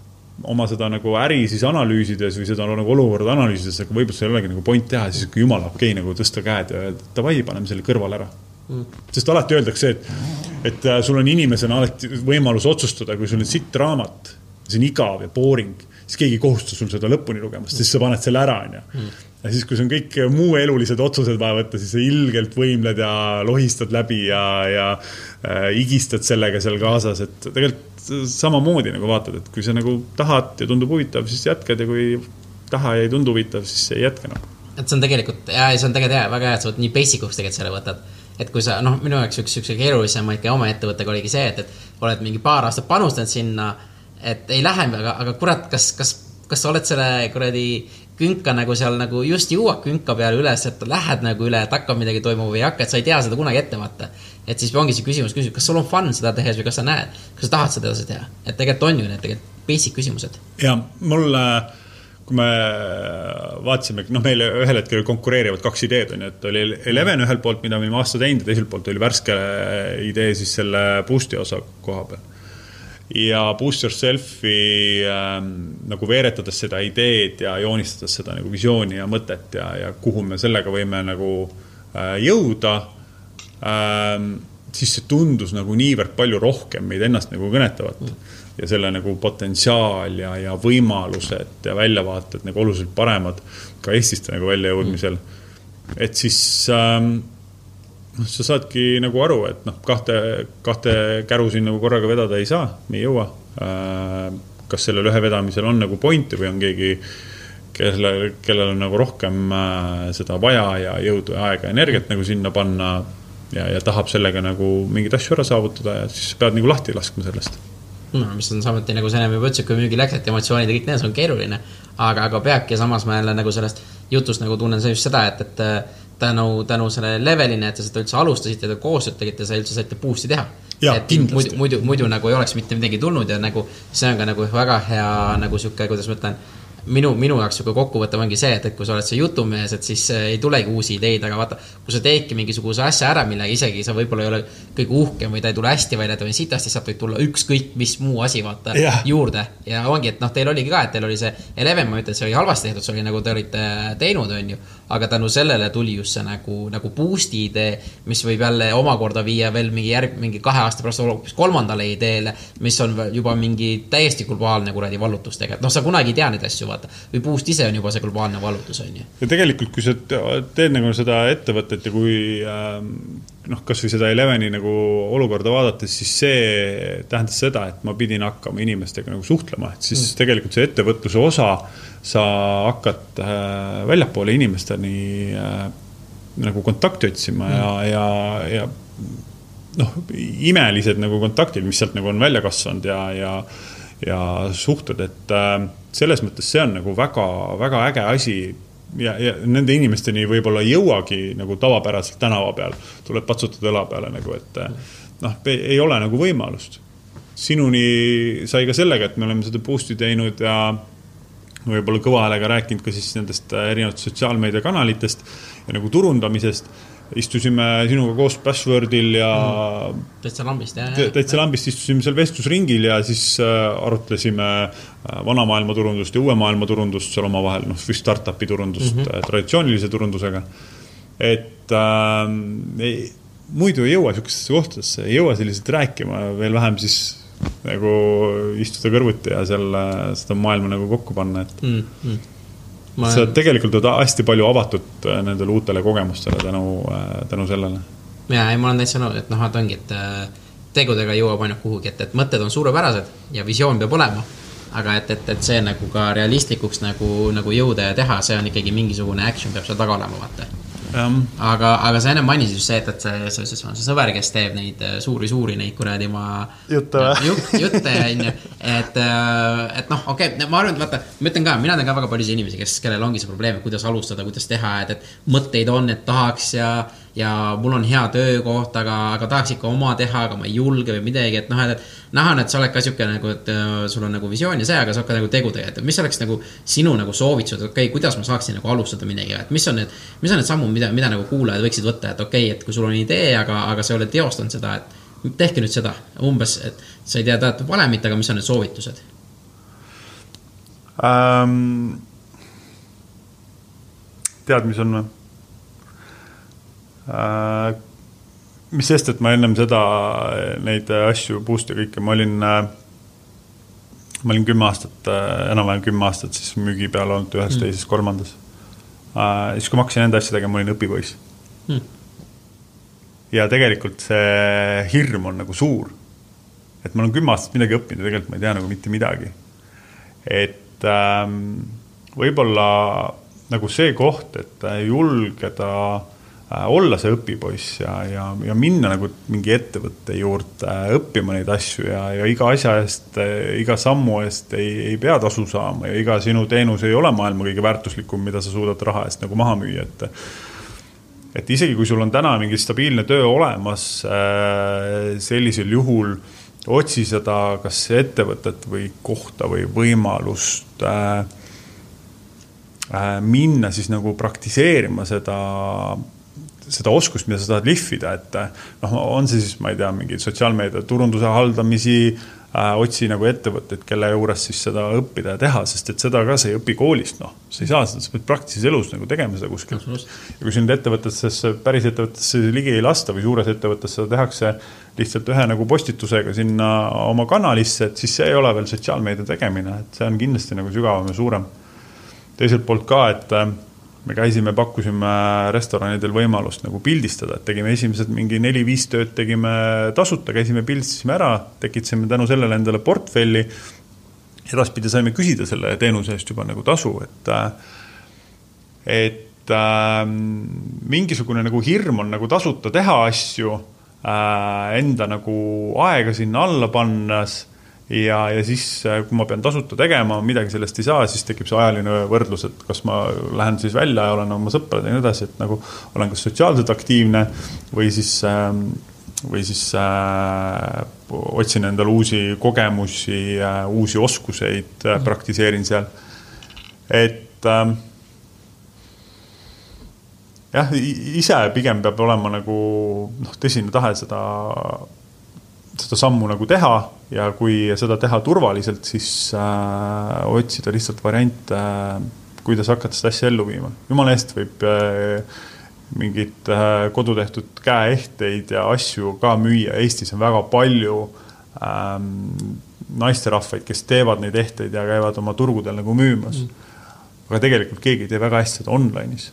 oma seda nagu äri siis analüüsides või seda nagu olukorda analüüsides, aga võib-olla see ei olegi nagu point teha, siis kui jumala okei nagu tõsta käed ja öelda, et davai, paneme selle kõrval ära. Mm. Sest alati öeldakse, et, et sul on inimesena alati võimalus otsustada, kui sul on sitt raamat, see on igav ja boring, siis keegi kohustus sul seda lõpuni lugemast, siis sa paned selle ära. Mm. Ja siis, kui see on kõik muu elulised otsused vaja võtta, siis sa ilgelt võimled ja lohistad läbi ja, ja äh, igistad sellega seal kaasas. Et tegelikult samamoodi nagu vaatad, et kui sa nagu tahad ja tundub huvitav, siis jätkad ja kui taha ja ei tundu huvitav, siis ei jätka. No. Et see on tegelikult, ja see on tegelikult hea, väga hea, et sa võt nii basikuks tegelikult selle võtad. Et kui sa, noh, minu jaoks üks, üks keerulisemaid ka oma ettevõttega oligi see, et, et oled mingi paar aastat panustanud sinna, et ei lähe, aga, aga kurat, kas, kas, kas sa oled selle kuradi künka nagu seal nagu just jõuab künka peale üles, et lähed nagu üle, et hakkab midagi toimuma või ei hakka, et sa ei tea seda kunagi ette vaata. Et siis ongi see küsimus, küsimus, kas sul on fun seda tehes või kas sa näed, kas sa tahad seda teha. Et tegelikult on ju need tegelikult basic küsimused. Ja mul, kui me vaatasime, noh meil ühel hetkel konkureerivad kaks ideed on, et oli Eleven ühel poolt, mida me olime aasta teinud ja teiselt poolt oli värske idee siis selle Boosti osa koha peal. Ja Boost Yourselfi ähm, nagu veeretades seda ideed ja joonistades seda nagu visiooni ja mõtet ja, ja kuhu me sellega võime nagu äh, jõuda, ähm, siis see tundus nagu niivõrd palju rohkem meid ennast nagu kõnetavat ja selle nagu potentsiaal ja, ja võimalused ja väljavaated nagu oluliselt paremad ka Eestist nagu välja jõudmisel. Et siis ähm, sa saadki nagu aru, et noh, kahte, kahte käru siin nagu korraga vedada ei saa, me ei jõua. Kas sellel ühe vedamisel on nagu pointi või on keegi, kellel, kellel on nagu rohkem seda vaja ja jõudu ja aega ja energiat nagu sinna panna ja, ja tahab sellega nagu mingid asju ära saavutada ja siis pead nagu lahti laskma sellest. No, mis on samuti nagu see, juba ütlesin, kui müügi läks, et emotsioonid ja kõik need on keeruline, aga, aga peabki ja samas ma jälle nagu sellest jutust nagu tunnen see just seda, et, et tänu, tänu selle leveline, et te seda üldse alustasite ja koostööd tegite, sa üldse saite boost'i teha. Ja, et muidu, muidu, muidu nagu ei oleks mitte midagi tulnud ja nagu see on ka nagu väga hea nagu siuke, kuidas ma ütlen, minu, minu jaoks kui kokkuvõte ongi see, et, et kui sa oled see jutumees, et siis ei tulegi uusi ideid, aga vaata, kui sa teedki mingisuguse asja ära, millega isegi sa võib-olla ei ole kõik uhkem või ta ei tule hästi välja, ta või sitasti saab võib tulla ükskõik mis muu asi vaata yeah. juurde ja ongi, et noh, teil oligi ka, et teil oli see Eleven, ma ütlen, see oli halvasti tehtud, see oli nagu te olite teinud, on ju, aga tänu sellele tuli just see nagu, nagu boost'i idee, mis võib jälle omakorda viia veel mingi järg, mingi kahe aasta pärast kolmandale ideele, mis on juba mingi täiesti globaalne kuradi vallutus tegelikult. Noh, sa kunagi ei tea neid asju, vaata. Või boost ise on juba see globaalne vallutus, on ju. Ja tegelikult, kui sa teed nagu seda ettevõtet ja kui noh, kas või seda Eleveni nagu olukorda vaadates, siis see tähendas seda, et ma pidin hakkama inimestega nagu suhtlema. Et siis mm. tegelikult see ettevõtluse osa sa hakkad äh, väljapoole inimesteni äh, nagu kontakti otsima mm. ja, ja, ja noh, imelised nagu kontaktid, mis sealt nagu on välja kasvanud ja, ja, ja suhted, et äh, selles mõttes see on nagu väga, väga äge asi ja, ja nende inimesteni võib-olla ei jõuagi nagu tavapäraselt tänava peal, tuleb patsutada õla peale nagu, et noh, ei ole nagu võimalust. Sinuni sai ka sellega, et me oleme seda boost'i teinud ja võib-olla kõva häälega rääkinud ka siis nendest erinevatest sotsiaalmeedia kanalitest ja nagu turundamisest. Istusime sinuga koos Passwordil ja mm. täitsa lambist, jah, jah. täitsa lambist istusime seal vestlusringil ja siis arutlesime vana maailma turundust ja uue maailma turundust seal oma vahel, noh, või startupi turundust mm -hmm. traditsioonilise turundusega. Et äh, ei, muidu ei jõua sihukesesse kohtadesse, ei jõua selliselt rääkima, veel vähem siis nagu istuda kõrvuti ja seal seda maailma nagu kokku panna, et mm, mm. Ma... sa tegelikult oled hästi palju avatud nendele uutele kogemustele tänu, tänu sellele. Ja, ei, ma olen täitsa nõu, et noh, et ongi, et tegudega jõuab ainult kuhugi, et, et mõtted on suurepärased ja visioon peab olema, aga et, et, et see nagu ka realistlikuks nagu, nagu jõuda ja teha, see on ikkagi mingisugune action peab seal taga olema, vaata. Um. Aga, aga sa enne mainisid just see, et, et see, see, see, see sõver, kes teeb neid suuri-suuri neid kuradi ma jutte, jut, jutte et, et noh, okei, okay, ma arvan, et vaata, ma ütlen ka, mina teen ka väga palju inimesi, kes, kellel ongi see probleem, kuidas alustada, kuidas teha, et, et mõtteid on, et tahaks ja, ja mul on hea töökoht, aga, aga tahaks ikka oma teha, aga ma ei julge või midagi, et noh, et näha on, et sa oled ka siuke nagu, et sul on nagu visioon ja see, aga sa oled ka nagu tegu teha, et mis oleks nagu sinu nagu soovitused, okei, okay, kuidas ma saaksin nagu alustada midagi, et mis on need, mis on need sammud, mida, mida nagu kuulajad võiksid võtta, et okei, okay, et kui sul on idee, aga, aga sa ei ole teostanud seda, et tehke nüüd seda, umbes, et sa ei tea tead valemit, aga mis on need soovitused? Ähm, tead, mis on äh, mis sest, et ma ennem seda neid asju boost ja kõike, ma olin ma olin kümme aastat, enam-vähem kümme aastat siis müügi peal olnud üheksateisest mm. kolmandas. Äh, siis kui ma hakkasin enda asjadega, ma olin õpipoiss. Mm. Ja tegelikult see hirm on nagu suur. Et ma olen kümme aastat midagi õppinud, tegelikult ma ei tea nagu mitte midagi. Et ähm, võib-olla nagu see koht, et julgeda olla see õpipoiss ja, ja, ja minna nagu mingi ettevõtte juurde õppima neid asju ja, ja iga asja eest, iga sammu eest ei, ei pea tasu saama ja iga sinu teenus ei ole maailma kõige väärtuslikum, mida sa suudad raha eest nagu maha müüa. Et, et isegi kui sul on täna mingi stabiilne töö olemas, sellisel juhul otsi seda kas ettevõtet või kohta või võimalust äh, minna siis nagu praktiseerima seda seda oskust, mida sa tahad lihvida, et noh, on see siis, ma ei tea, mingi sotsiaalmeedia turunduse haldamisi, äh, otsi nagu ettevõtteid, kelle juures siis seda õppida ja teha, sest et seda ka sa ei õpi koolist, noh, sa ei saa seda, sa pead praktilises elus nagu tegema seda kuskil. Ja kui siin ettevõttesse, päris ettevõttesse ligi ei lasta või suures ettevõttesse seda tehakse lihtsalt ühe nagu postitusega sinna oma kanalisse, et siis see ei ole veel sotsiaalmeedia tegemine, et see on kindlasti nagu sügavam ja suurem. Teiselt poolt ka, et me käisime, pakkusime restoranidel võimalust nagu pildistada, et tegime esimesed mingi neli-viis tööd, tegime tasuta, käisime pildistasime ära, tekitasime tänu sellele endale portfelli. Edaspidi saime küsida selle teenuse eest juba nagu tasu, et, et äh, mingisugune nagu hirm on nagu tasuta teha asju, äh, enda nagu aega sinna alla pannas, Ja, ja siis, kui ma pean tasuta tegema, midagi sellest ei saa, siis tekib see ajaline võrdlus, et kas ma lähen siis välja ja olen oma sõprad ja nii edasi, et nagu olen kas sotsiaalselt aktiivne või siis, või siis äh, otsin endale uusi kogemusi, uusi oskuseid, praktiseerin seal. et ähm, jah, ise pigem peab olema nagu noh, tõsine tahe seda, seda sammu nagu teha ja kui seda teha turvaliselt, siis äh, otsida lihtsalt variante, äh, kuidas hakata seda asja ellu viima. Jumala eest võib äh, mingid äh, kodutehtud käeehteid ja asju ka müüa. Eestis on väga palju ähm, naisterahvaid, kes teevad neid ehteid ja käivad oma turgudel nagu müümas. Mm. Aga tegelikult keegi ei tee väga hästi seda online'is.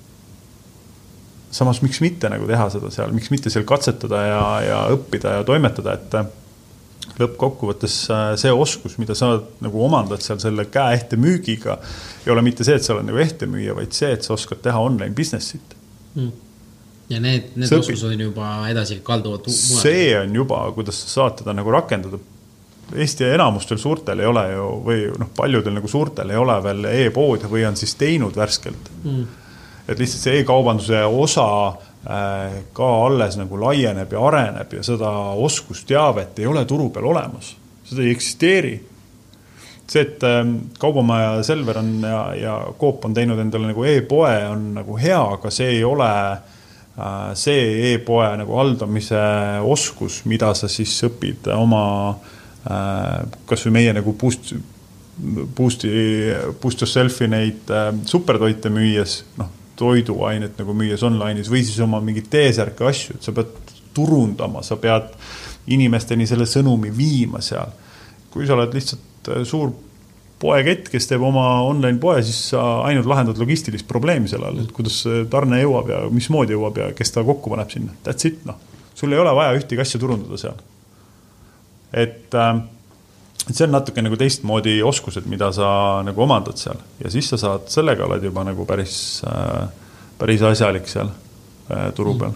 Samas, miks mitte nagu teha seda seal, miks mitte seal katsetada ja, ja õppida ja toimetada, et lõppkokkuvõttes see oskus, mida sa nagu omandad seal selle käeehte müügiga, ei ole mitte see, et sa oled nagu ehte müüja, vaid see, et sa oskad teha online businessit. Mm. Ja need, need oskused on juba edasi kalduvad. See on juba, kuidas sa saad teda nagu rakendada. Eesti enamustel suurtel ei ole ju, või noh, paljudel nagu suurtel ei ole veel e-pood või on siis teinud värskelt. Mm. Et lihtsalt see e-kaubanduse osa äh, ka alles nagu laieneb ja areneb ja seda oskusteavet ei ole turu peal olemas. Seda ei eksisteeri. See, et äh, Kaubamaja Selver on ja, ja Coop on teinud endale nagu e-poe on nagu hea, aga see ei ole äh, see e-poe nagu haldamise oskus, mida sa siis õpid oma äh, kas või meie nagu boost, boosti, boost yourself'i neid äh, supertoite müües, noh, toiduainet nagu müües online'is või siis oma mingid teesärke asju, et sa pead turundama, sa pead inimesteni selle sõnumi viima seal. Kui sa oled lihtsalt suur poekett, kes teeb oma online poe, siis sa ainult lahendad logistilist probleemi selle all, et kuidas tarne jõuab ja mismoodi jõuab ja kes ta kokku paneb sinna. That's it, noh. Sul ei ole vaja ühtegi asja turundada seal. Et, et see on natuke nagu teistmoodi oskused, mida sa nagu omandad seal. Ja siis sa saad, sellega oled juba nagu päris, päris asjalik seal turu peal.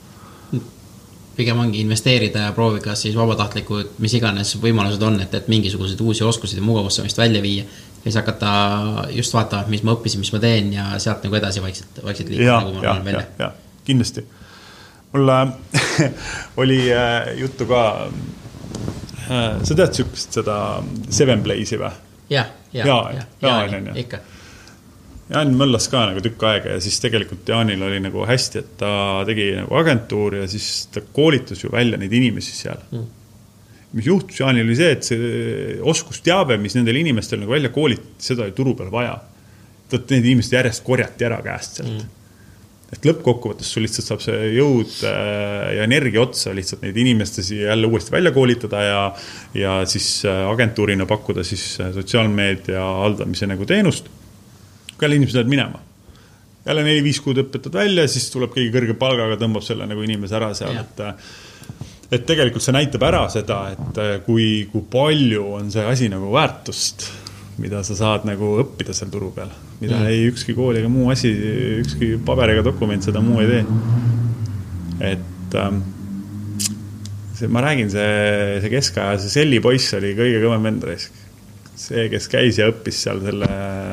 Pigem ongi investeerida ja prooviga siis vabatahtlikud, mis iganes võimalused on, et, et mingisugused uusi oskusid ja mugavussamist välja viia. Ja siis hakata just vaatama, mis ma õppisin, mis ma teen ja sealt nagu edasi vaikselt, vaikselt liikuda. Ja, nagu ja, ja, ja, kindlasti. Mul oli juttu ka, sa tead sükest seda Seven Blaze'i või? Ja, ja, ja, ja, ja, ja, ja ikka. Jaan möllas ka nagu tükk aega ja siis tegelikult Jaanil oli nagu hästi, et ta tegi nagu agentuur ja siis ta koolitus ju välja neid inimesi seal. Mm. Mis juhtus Jaanil oli see, et see oskusteabe, mis nendel inimestel nagu välja kooliti, seda oli turu peal vaja. Tõtt need inimesed järjest korjati ära käest sealt. Mm. Et lõppkokkuvõttes sul lihtsalt saab see jõud ja energia otsa lihtsalt neid inimestesi jälle uuesti välja koolitada ja, ja siis agentuurina pakkuda siis sotsiaalmeedia haldamise nagu teenust. Kui jälle inimesed lähevad minema. Jälle neli viis kuud õpetad välja, siis tuleb keegi kõrge palgaga, tõmbab selle nagu inimese ära seal. Et, et tegelikult see näitab ära seda, et kui, kui palju on see asi nagu väärtust, mida sa saad nagu õppida seal turu peal. Mida mm. ei ükski kool ega muu asi, ükski paberiga dokument seda muu ei tee. Et ähm, see, ma räägin, see, see keskaja, see Selli poiss oli kõige kõvem vendreisk. See, kes käis ja õppis seal selle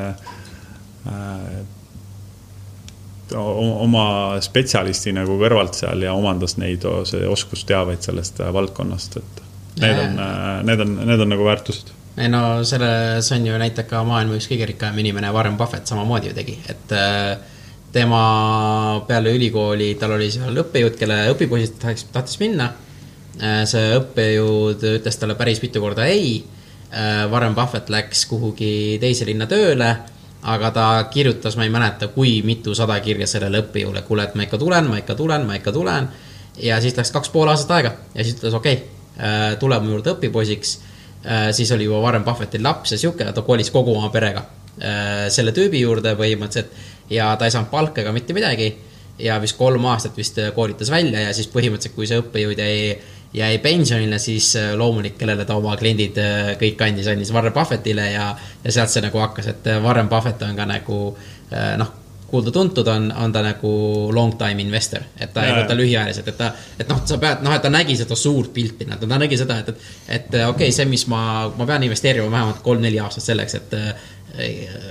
oma spetsialisti nagu kõrvalt seal ja omandas neid oskusteaveid sellest valdkonnast, et need on, need on, need on nagu väärtused. Ei no selles on ju näitab ka maailma üks kõige rikkaim inimene Warren Buffett samamoodi ju tegi, et tema peale ülikooli, tal oli seal õppejõud, kelle õpipoisid tahtis minna, see õppejõud ütles talle päris mitu korda ei, Warren Buffett läks kuhugi teise linna tööle, aga ta kirjutas, ma ei mäleta, kui mitu sada kirja sellele õppejõule, kuule, et ma ikka tulen, ma ikka tulen, ma ikka tulen. Ja siis läks kaks pool aastat aega ja siis ütles, okei, okay, tuleb mu juurde õpipoisiks. Siis oli juba Warren Buffettil laps ja siuke, ta kolis kogu oma perega selle tüübi juurde põhimõtteliselt ja ta ei saanud palka ega mitte midagi ja vist kolm aastat vist koolitas välja ja siis põhimõtteliselt, kui see õppejõud jäi, jäi pensionile, siis loomulik, kellele ta oma kliendid kõik andis, andis Warren Buffettile ja, ja sealt see nagu hakkas, et Warren Buffett on ka nagu, noh, kuulda tuntud on, on ta nagu long time investor, et ta ja, ei võta lühiajaliselt, et ta, et noh, sa pead, noh, et ta nägi seda suurt pilti, ta nägi seda, et, et, et okei, okay, see, mis ma, ma pean investeerima vähemalt kolm-neli aastat selleks, et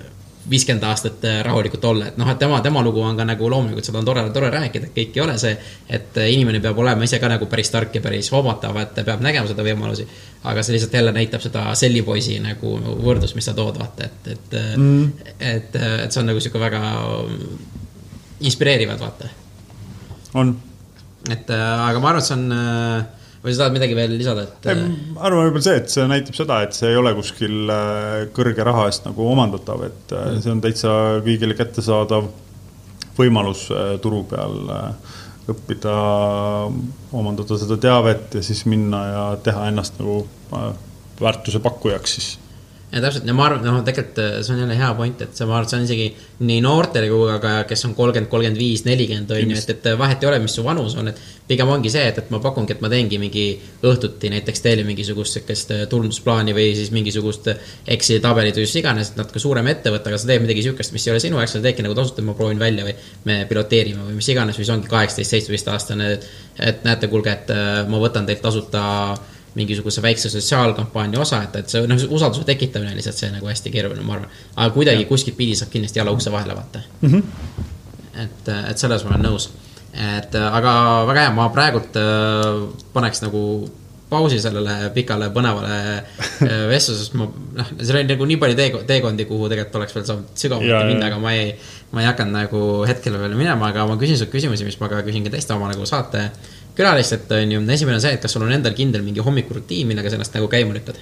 viiskümmend aastat rahulikult olla, et noh, et tema, tema lugu on ka nagu loomulikult, seda on tore, tore rääkida, et kõik ei ole see, et inimene peab olema ise ka nagu päris tark ja päris vabatav, et peab nägema seda võimalusi, aga see lihtsalt jälle näitab seda sellipoisi nagu võrdus, mis sa tood, vaata, et, et, mm. et, et see on nagu siuke väga inspireerivad, vaata. On. Et aga ma arvan, et see on, või sa tahad midagi veel lisada, et ei, ma arvan võib-olla see, et see näitab seda, et see ei ole kuskil kõrge raha eest nagu omandatav, et mm. see on täitsa kõigile kättesaadav võimalus turu peal õppida, omandada seda teavet ja siis minna ja teha ennast nagu väärtuse pakkujaks siis. Ja täpselt, ja ma arvan, no tegelikult see on jälle hea point, et see, ma arvan, see on isegi nii noortele kui ka, kes on kolmkümmend, kolmkümmend viis, nelikümmend on ju, et, et vahet ei ole, mis su vanus on, et pigem ongi see, et, et ma pakungi, et ma teengi mingi õhtuti näiteks teile mingisugust sekest tulnusplaani või siis mingisugust Exceli tabelit või just iganes, et natuke suurem ettevõte, aga sa teed midagi sükest, mis ei ole sinu, eks sa teedki nagu tasuta, ma proovin välja või me piloteerime või mis iganes, või see ongi kaheksateist seitseteist aastane, et näete, kuulge, et ma võtan teilt tasuta mingisuguse väikse sotsiaalkampaania osa, et, et see no, usalduse tekitamine on lihtsalt see nagu hästi keeruline, ma arvan. Aga kuidagi kuskilt pidi saab kindlasti jala ukse vahele vaata. Mm-hmm. Et, et selles ma olen nõus. Et, aga väga hea, ma praegult paneks nagu pausi sellele pikale põnevale vestlusest. Ma, noh, see oli nagu nii palju teekondi, kuhu tegelikult oleks veel saanud sügavalt minna, aga ma ei, ma ei hakanud nagu hetkel veel minema, aga ma küsin sult küsimusi, mis ma ka küsin ka teiste oma nagu saate külalist, et on ju, esimene on see, et kas sul on endal kindel mingi hommikurutiin, millega sa ennast nagu käima lükkad?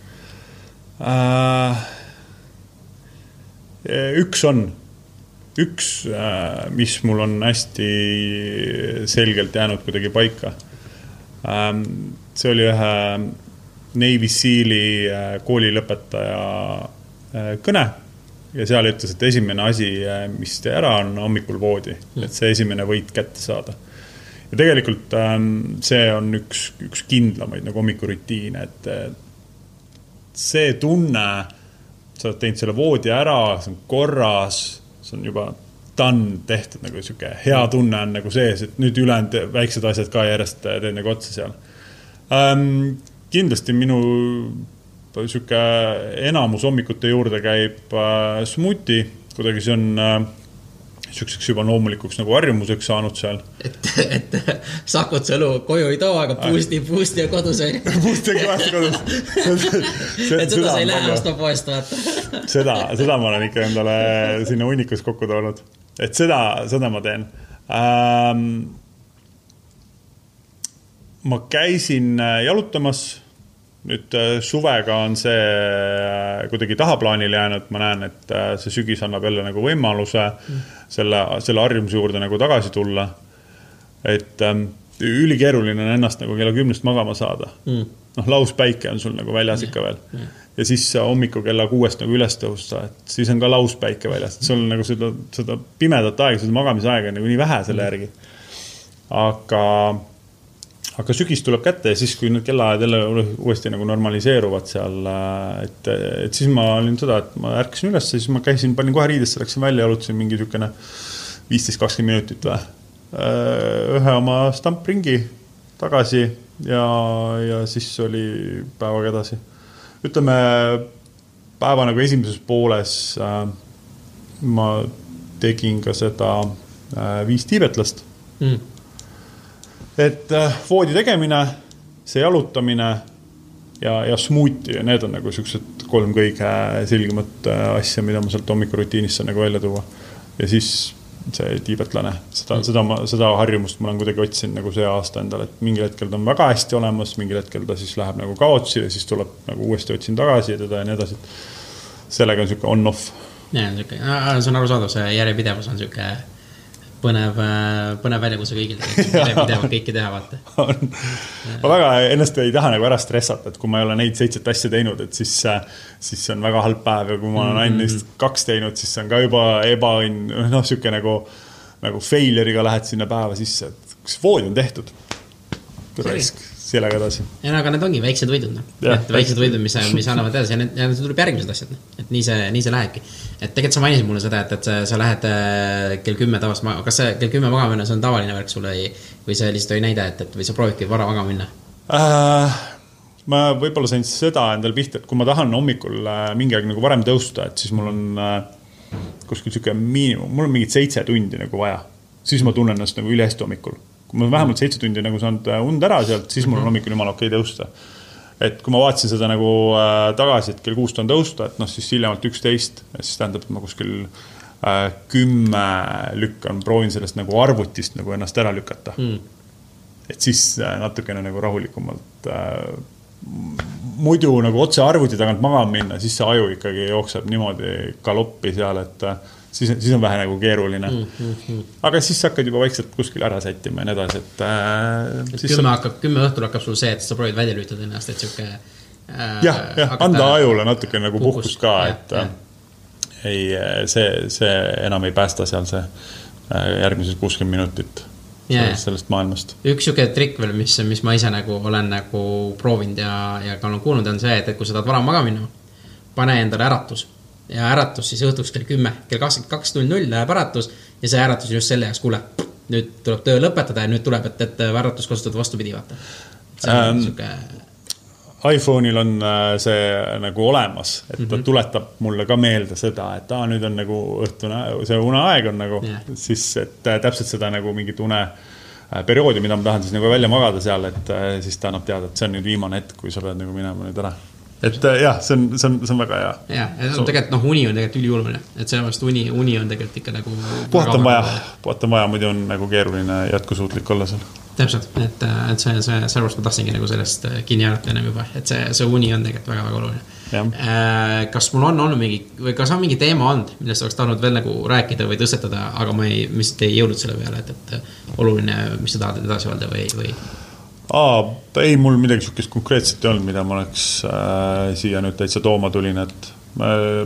Uh, üks on. Üks, uh, mis mul on hästi selgelt jäänud kuidagi paika. Um, see oli ühe Navy Seali uh, koolilõpetaja uh, kõne ja seal ütles, et esimene asi, uh, mis tee ära on hommikul voodi, mm. et see esimene võit kätte saada. Ja tegelikult see on üks, üks kindlamaid nagu hommikurutiin, et see tunne, sa oled teinud selle voodi ära, see on korras, see on juba done tehtud, nagu siuke hea tunne on nagu sees, et nüüd ülejäänud väiksed asjad ka järjest teed nagu otsa seal. Ähm, kindlasti minu siuke enamus hommikute juurde käib äh, smuuti, kuidagi see on äh, siukseks juba loomulikuks nagu harjumuseks saanud seal. Et, et sakut sõlu koju ei too, aga puusti, puusti on kodus. Puusti on kõvasti kodus. et seda sa ei lähe osta poest, vaata. seda, seda ma olen ikka endale sinna hunnikus kokku toonud. Et seda, seda ma teen. Ähm, ma käisin jalutamas. Nüüd suvega on see kuidagi tahaplaanil jäänud, ma näen, et see sügis annab jälle nagu võimaluse mm. selle, selle harjumuse juurde nagu tagasi tulla. Et ähm, ülikeeruline on ennast nagu kella kümnest magama saada. Mm. Noh, lauspäike on sul nagu väljas ikka veel. Mm. Ja siis hommiku kella kuuest nagu üles tõusta, et siis on ka lauspäike väljas. Sul on nagu seda, seda pimedat aega, seda magamisaega nagu nii vähe selle järgi. Aga... Aga sügis tuleb kätte ja siis, kui need kellaajad jälle uuesti nagu normaliseeruvad seal, et, et siis ma olin seda, et ma ärkasin üles, siis ma käisin, panin kohe riidesse, läksin välja ja jalutasin mingi tükene viisteist kakskümmend minutit või. Ühe oma stampringi tagasi ja, ja siis oli päevaga edasi. Ütleme, päeva nagu esimeses pooles äh, ma tegin ka seda äh, viis tiibetlast. Mm. Et voodi tegemine, see jalutamine ja, ja smuuti, need on nagu sellised kolm kõige selgemat asja, mida ma sealt hommikurutiinisse nagu välja tuua. Ja siis see tiibetlane, seda, seda, ma, seda harjumust ma olen kuidagi otsin nagu see aasta endale, et mingil hetkel ta on väga hästi olemas, mingil hetkel ta siis läheb nagu kaotsi ja siis tuleb nagu uuesti otsin tagasi ja teda ja nii edasi. Sellega on siuke on-off. Ja, see on aru saadav, see järjepidevus on siuke põnev, põnev väljakutse kõigil. Järjepidevalt kõiki teha, vaata. Ma väga ennast ei taha nagu ära stressata, et kui ma ei ole neid seitset asja teinud, et siis, siis see on väga halb päev ja kui ma olen ainult neist kaks teinud, siis see on ka juba ebaõnn, noh, siuke nagu, nagu failure'iga lähed sinna päeva sisse, et kus voodi on tehtud. Raisk, sellega edasi. Ja, aga need ongi väiksed võidud, no. Et väiksed võidud, mis, mis annavad edasi ja, need, ja see tuleb järgmised asjad, no. Et nii see, nii see lähebki. Et tegelikult sa mainisid mulle seda, et, et sa lähed kell kümme tavast magama. Kas see kell kümme magamine, see on tavaline värk sulle või see lihtsalt oli näide, et, et või sa proovidki vara magama minna? Äh, ma võib-olla sain seda endal pihta, et kui ma tahan hommikul mingi aeg nagu varem tõusta, et siis mul on äh, kuskil siuke miinimum, mul on mingid seitse tundi nagu vaja, siis ma tunnen ennast nagu üle hästi hommikul. Kui ma vähemalt seitse tundi nagu saanud und ära sealt, siis mul on hommikul jumala okei tõusta. Et kui ma vaatasin seda nagu äh, tagasi, et kell kuus on tõusta, et noh, siis hiljemalt üksteist, siis tähendab, et ma kuskil äh, kümme lükkan, proovin sellest nagu arvutist nagu ennast ära lükata. Mm. Et siis äh, natukene nagu rahulikumalt äh, muidu nagu otse arvuti tagant maga minna, siis see aju ikkagi jookseb niimoodi galoppi seal, et äh, siis, siis on vähe nagu keeruline. Mm, mm, mm. Aga siis hakkad juba vaikselt kuskil ära sättima ja nii edasi, et... Äh, et kümme, on... hakkab, kümme õhtul hakkab sul see, et sa proovid välja lüütada ennast, et siuke... Äh, jah, jah, anda ajule natuke nagu puhkust ka, ja, et ja. Ei, see, see enam ei päästa seal see järgmises kuuskümmend minutit yeah. sellest maailmast. Üks siuke trikk veel, mis, mis ma ise nagu olen nagu proovinud ja, ja ka olen kuulnud, on see, et kui sa tahad vara maga minna, pane endale äratus. Ja äratus siis õhtuks kell kümme, kell kakskümmend kaks null null läheb äratus ja see äratus just selle jaoks, kuule, nüüd tuleb töö lõpetada ja nüüd tuleb, et, et äratus kasutada vastupidi, vaata. See on ähm, siuke... iPhone'il on see nagu olemas, et ta mm-hmm. tuletab mulle ka meelde seda, et aa, nüüd on nagu õhtune, see uneaeg on nagu, yeah. siis et täpselt seda nagu mingit une perioodi, mida ma tahan siis nagu välja magada seal, et siis ta annab teada, et see on nüüd viimane hetk, kui sa pead nagu minema nüüd ära. Et jah, see on, see on, see on väga hea. Jah, ja so, tegelikult noh, uni on tegelikult ülioluline, et sellepärast uni, uni on tegelikult ikka nagu... Puhat on vaja, puhat on vaja, muidu on nagu keeruline jätkusuutlik olla seal. Täpselt, et, et see, see, sellepärast ma tahtsingi nagu sellest kinni jäänata enam juba, et see, see uni on tegelikult väga, väga oluline. Kas mul on olnud mingi, või kas on mingi teema olnud, millest oleks tahtnud veel nagu rääkida või tõstetada, aga ma ei, mis ei jõudnud selle peale, et, et oluline, mis sa tahad edasi öelda või... või... Aa, ei, mul midagi sukest konkreetselt ei olnud, mida ma oleks äh, siia nüüd täitsa tooma tulin, et äh,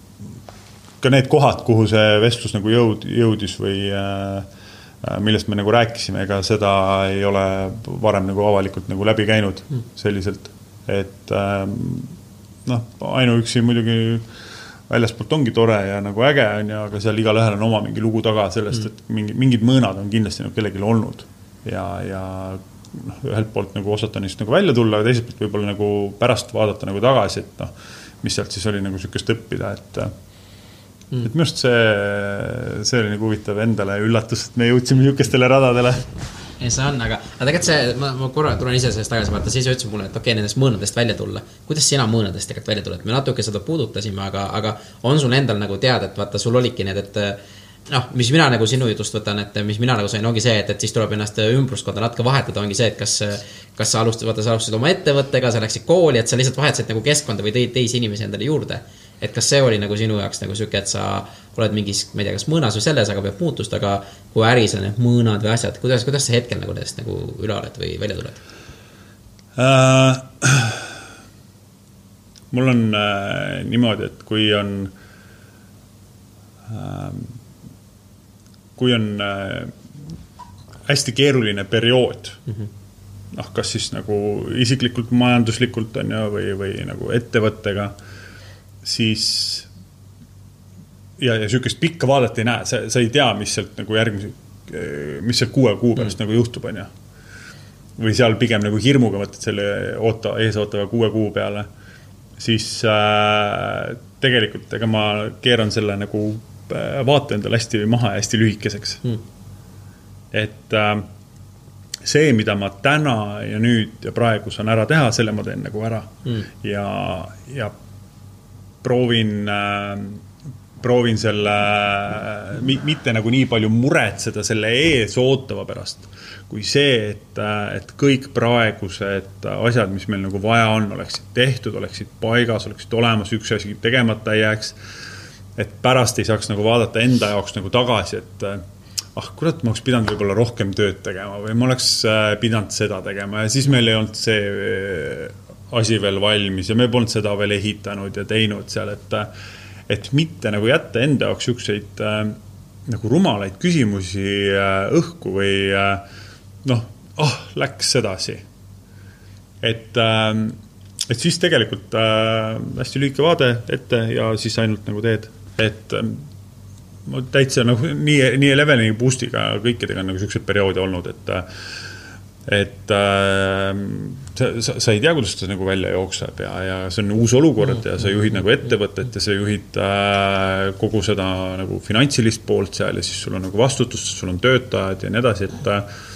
ka need kohad, kuhu see vestlus nagu jõud, jõudis või äh, millest me nagu rääkisime, ega seda ei ole varem nagu avalikult nagu läbi käinud selliselt, et äh, noh, ainuüksi muidugi väljaspoolt ongi tore ja nagu äge on ja, aga seal igal ühel on oma mingi lugu taga sellest, et mingi, mingid mõõnad on kindlasti nagu kellegil olnud ja, ja noh, ühelt poolt nagu osata neist nagu välja tulla, aga teiselt poolt võib-olla nagu pärast vaadata nagu tagasi, et noh, mis sealt siis oli nagu sükest õppida, et mm. et minust see, see oli nagu huvitav endale üllatus, et me jõudsime sükestele radadele. Ei, see on, aga, aga tegelikult see, ma, ma korra tulen ise sellest tagasi, vaata, siis ütlesin mulle, et okei, okay, nendest mõõnadest välja tulla. Kuidas sina mõõnadest tegelikult välja tuled? Me natuke seda puudutasime, aga, aga on sul endal nagu teada, et vaata, sul olidki need, et noh, mis mina nagu sinu jutust võtan, et mis mina nagu sain, ongi see, et, et siis tuleb ennast ümbruskonda natuke vahetada, ongi see, et kas, kas sa alustad, vaata, sa alustasid oma ettevõttega, sa läksid kooli, et sa lihtsalt vahetasid nagu keskkonda või tõid teisi inimesi endale juurde. Et kas see oli nagu sinu jaoks nagu süke, et sa oled mingis, ma ei tea, kas mõõnas või selles, aga peab muutust, aga kui äris on need mõõnad või asjad, kuidas, kuidas see hetkel nagu nendest nagu üle oled või välja tuled? Uh, mul on uh, niimoodi, et kui on uh, kui on uh, hästi keeruline periood, mm-hmm. noh, kas siis nagu isiklikult, majanduslikult on ja, või, või nagu ettevõttega, siis ja, ja sükest pikka vaadet ei näe, sa, sa ei tea, mis sealt nagu järgmise, mis seal kuue kuu pärast mm. nagu juhtub, on ja. Või seal pigem nagu hirmuga võtad selle oota, ees ootava kuue kuu peale, siis äh, tegelikult ega ma keeran selle nagu vaate endale hästi maha ja hästi lühikeseks. Mm. Et äh, see, mida ma täna ja nüüd ja praegu saan ära teha, selle ma teen nagu ära. Mm. Ja, ja proovin, proovin selle, mitte nagu nii palju muretseda selle ees ootava pärast, kui see, et, et kõik praegused asjad, mis meil nagu vaja on, oleksid tehtud, oleksid paigas, oleksid olemas, üks asi tegemata ei jääks, et pärast ei saaks nagu vaadata enda jaoks nagu tagasi, et ah, kurat, ma oleks pidanud võib-olla rohkem tööd tegema või ma oleks pidanud seda tegema ja siis meil ei olnud see asi veel valmis ja me polnud seda veel ehitanud ja teinud seal, et, et mitte nagu jätta enda jaoks ükseid äh, nagu rumalaid küsimusi äh, õhku või äh, noh, ah, läks sedasi. Et, äh, et siis tegelikult äh, hästi lühike vaade ette ja siis ainult nagu teed. Et äh, täitsa nagu nii, nii Eleveni boostiga kõikidega on nagu sellised perioodi olnud, et äh, et äh, sa, sa, sa ei tea, kuidas ta nagu välja jookseb ja, ja see on uus olukord ja sa juhid nagu ettevõtet ja sa juhid äh, kogu seda nagu finantsilist poolt seal ja siis sul on nagu vastutus, sul on töötajad ja nii edasi, et,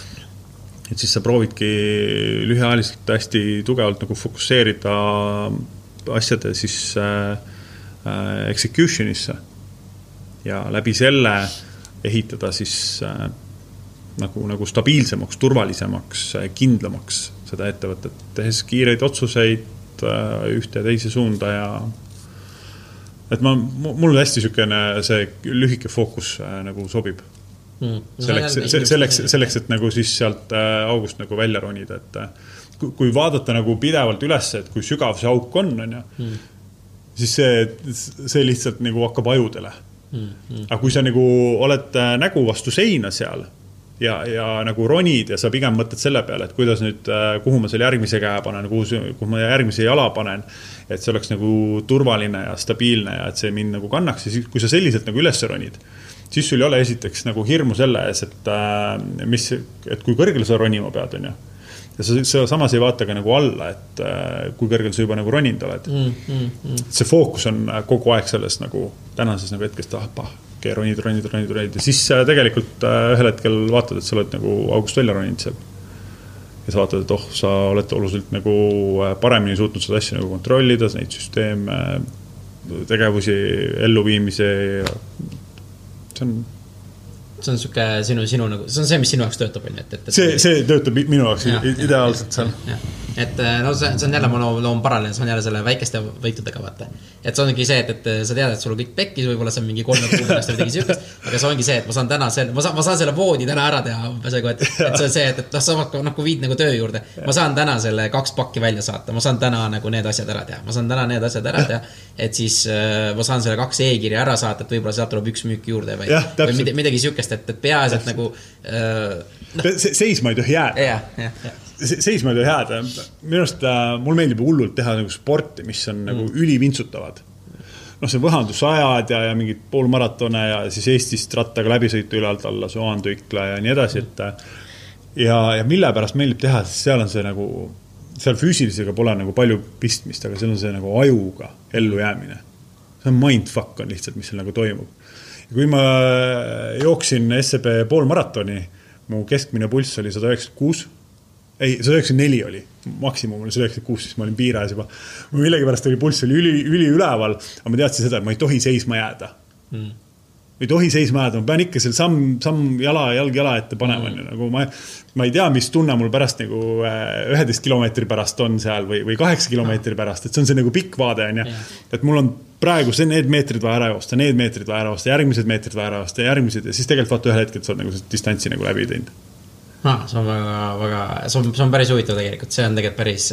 et siis sa proovidki lühiajaliselt hästi tugevalt nagu fokusseerida asjade siis äh, äh, executionisse ja läbi selle ehitada siis äh, nagu, nagu stabiilsemaks, turvalisemaks, kindlamaks seda ettevõtet, tehes kiireid otsuseid ühte ja teise suunda ja et ma, mul hästi sükene see lühike fookus nagu sobib. Mm. Selleks, selleks, selleks, et nagu siis sealt august nagu välja ronida, et kui vaadata nagu pidevalt üles, et kui sügav see auk on, on ja, mm. siis see, see lihtsalt nagu hakkab ajudele. Mm. Mm. Aga kui sa nagu oled nägu vastu seina seal, Ja, ja nagu ronid ja sa pigem mõtled selle peale, et kuidas nüüd, kuhu ma selle järgmise käe panen, kuhu, kuhu ma järgmise jala panen, et see oleks nagu turvaline ja stabiilne ja et see mind nagu kannaks. Ja siis, kui sa selliselt nagu üles ronid, siis sul ei ole esiteks nagu hirmu selle ees, et, mis, et kui kõrgel sa ronima pead, on ja. Ja sa, sa samas ei vaata ka nagu alla, et kui kõrgel sa juba nagu ronind oled. Mm, mm, mm. See fookus on kogu aeg selles nagu tänases nagu hetkest, ah, pah, okay, ronid, ronid, ronid, ronid ja siis tegelikult ühel hetkel vaatad, et sa oled nagu august välja roninud seal ja sa vaatad, et oh, sa oled oluliselt nagu paremini suutnud seda asja nagu kontrollida, neid süsteeme, tegevusi, elluviimise see on see on suke sinu, sinu nagu, see on see, mis sinu jaoks töötab, et, et, et see, see töötab minu jaoks ja, ideaalselt seal. Et no see, see on jälle, ma loon paralleel, see on jälle selle väikeste võitudega vaata. Et see ongi see, et, et sa tead, et sul on kõik pekkis, võib-olla see on mingi kolme kuu pärast või midagi sihukest, aga see ongi see, et ma saan täna selle, ma saan, ma saan selle voodi täna ära teha, et, et see on see, et, et noh, sa noh, kui viid nagu töö juurde, ma saan täna selle kaks pakki välja saata, ma saan täna nagu need asjad ära teha, ma saan täna need asjad ära teha, et siis äh, ma saan selle kaks e-kirja ära saata, et võib-olla sealt tuleb üks müük juurde või, ja, või midagi sihukest, et, et peaas, et nagu äh, no. Seisma ei tohi jääda. Ja, ja, ja. Seisma ei tohi jääda. Minu arust mul meeldib hullult teha nagu sporti, mis on nagu mm. ülivintsutavad. Noh, see võhandusajad ja, ja mingid poolmaratone ja siis Eestist rattaga läbisõitu ülalt alla, Soanduikla ja nii edasi. Et, ja, ja mille pärast meeldib teha, siis seal on see nagu, seal füüsilisega pole nagu palju pistmist, aga seal on see nagu ajuga ellu jäämine. See on mindfuck on lihtsalt, mis seal nagu toimub. Ja kui ma jooksin S E B poolmaratoni, mu keskmine pulss oli sada üheksakümmend kuus, ei, sada üheksakümmend neli oli, maksimum oli sada üheksakümmend kuus, siis ma olin piirajas juba. Ma millegi pärast oli pulss oli üli, üli üleval, aga ma teadsin seda, et ma ei tohi seisma jääda. Mm. Ei tohi seisma jääda, ma pean ikka seal samm, samm jala, jalg jala ette panema. Mm. Nagu ma, ma ei tea, mis tunne mul pärast nagu üheteist kilomeetri pärast on seal või, või kaheksa kilomeetri pärast, et see on see nagu pikk vaade. On, ja. Et mul on praegu see need meetrid vaja ära joosta, need meetrid vaja ära joosta, järgmised meetrid vaja ära joosta, järgmised ja siis tegelikult vaata ühel hetkel sa oled nagu distantsi nagu läbi teinud. Ah, see on väga, väga, see on, see on päris huvitav tegelikult, see on tegelikult päris,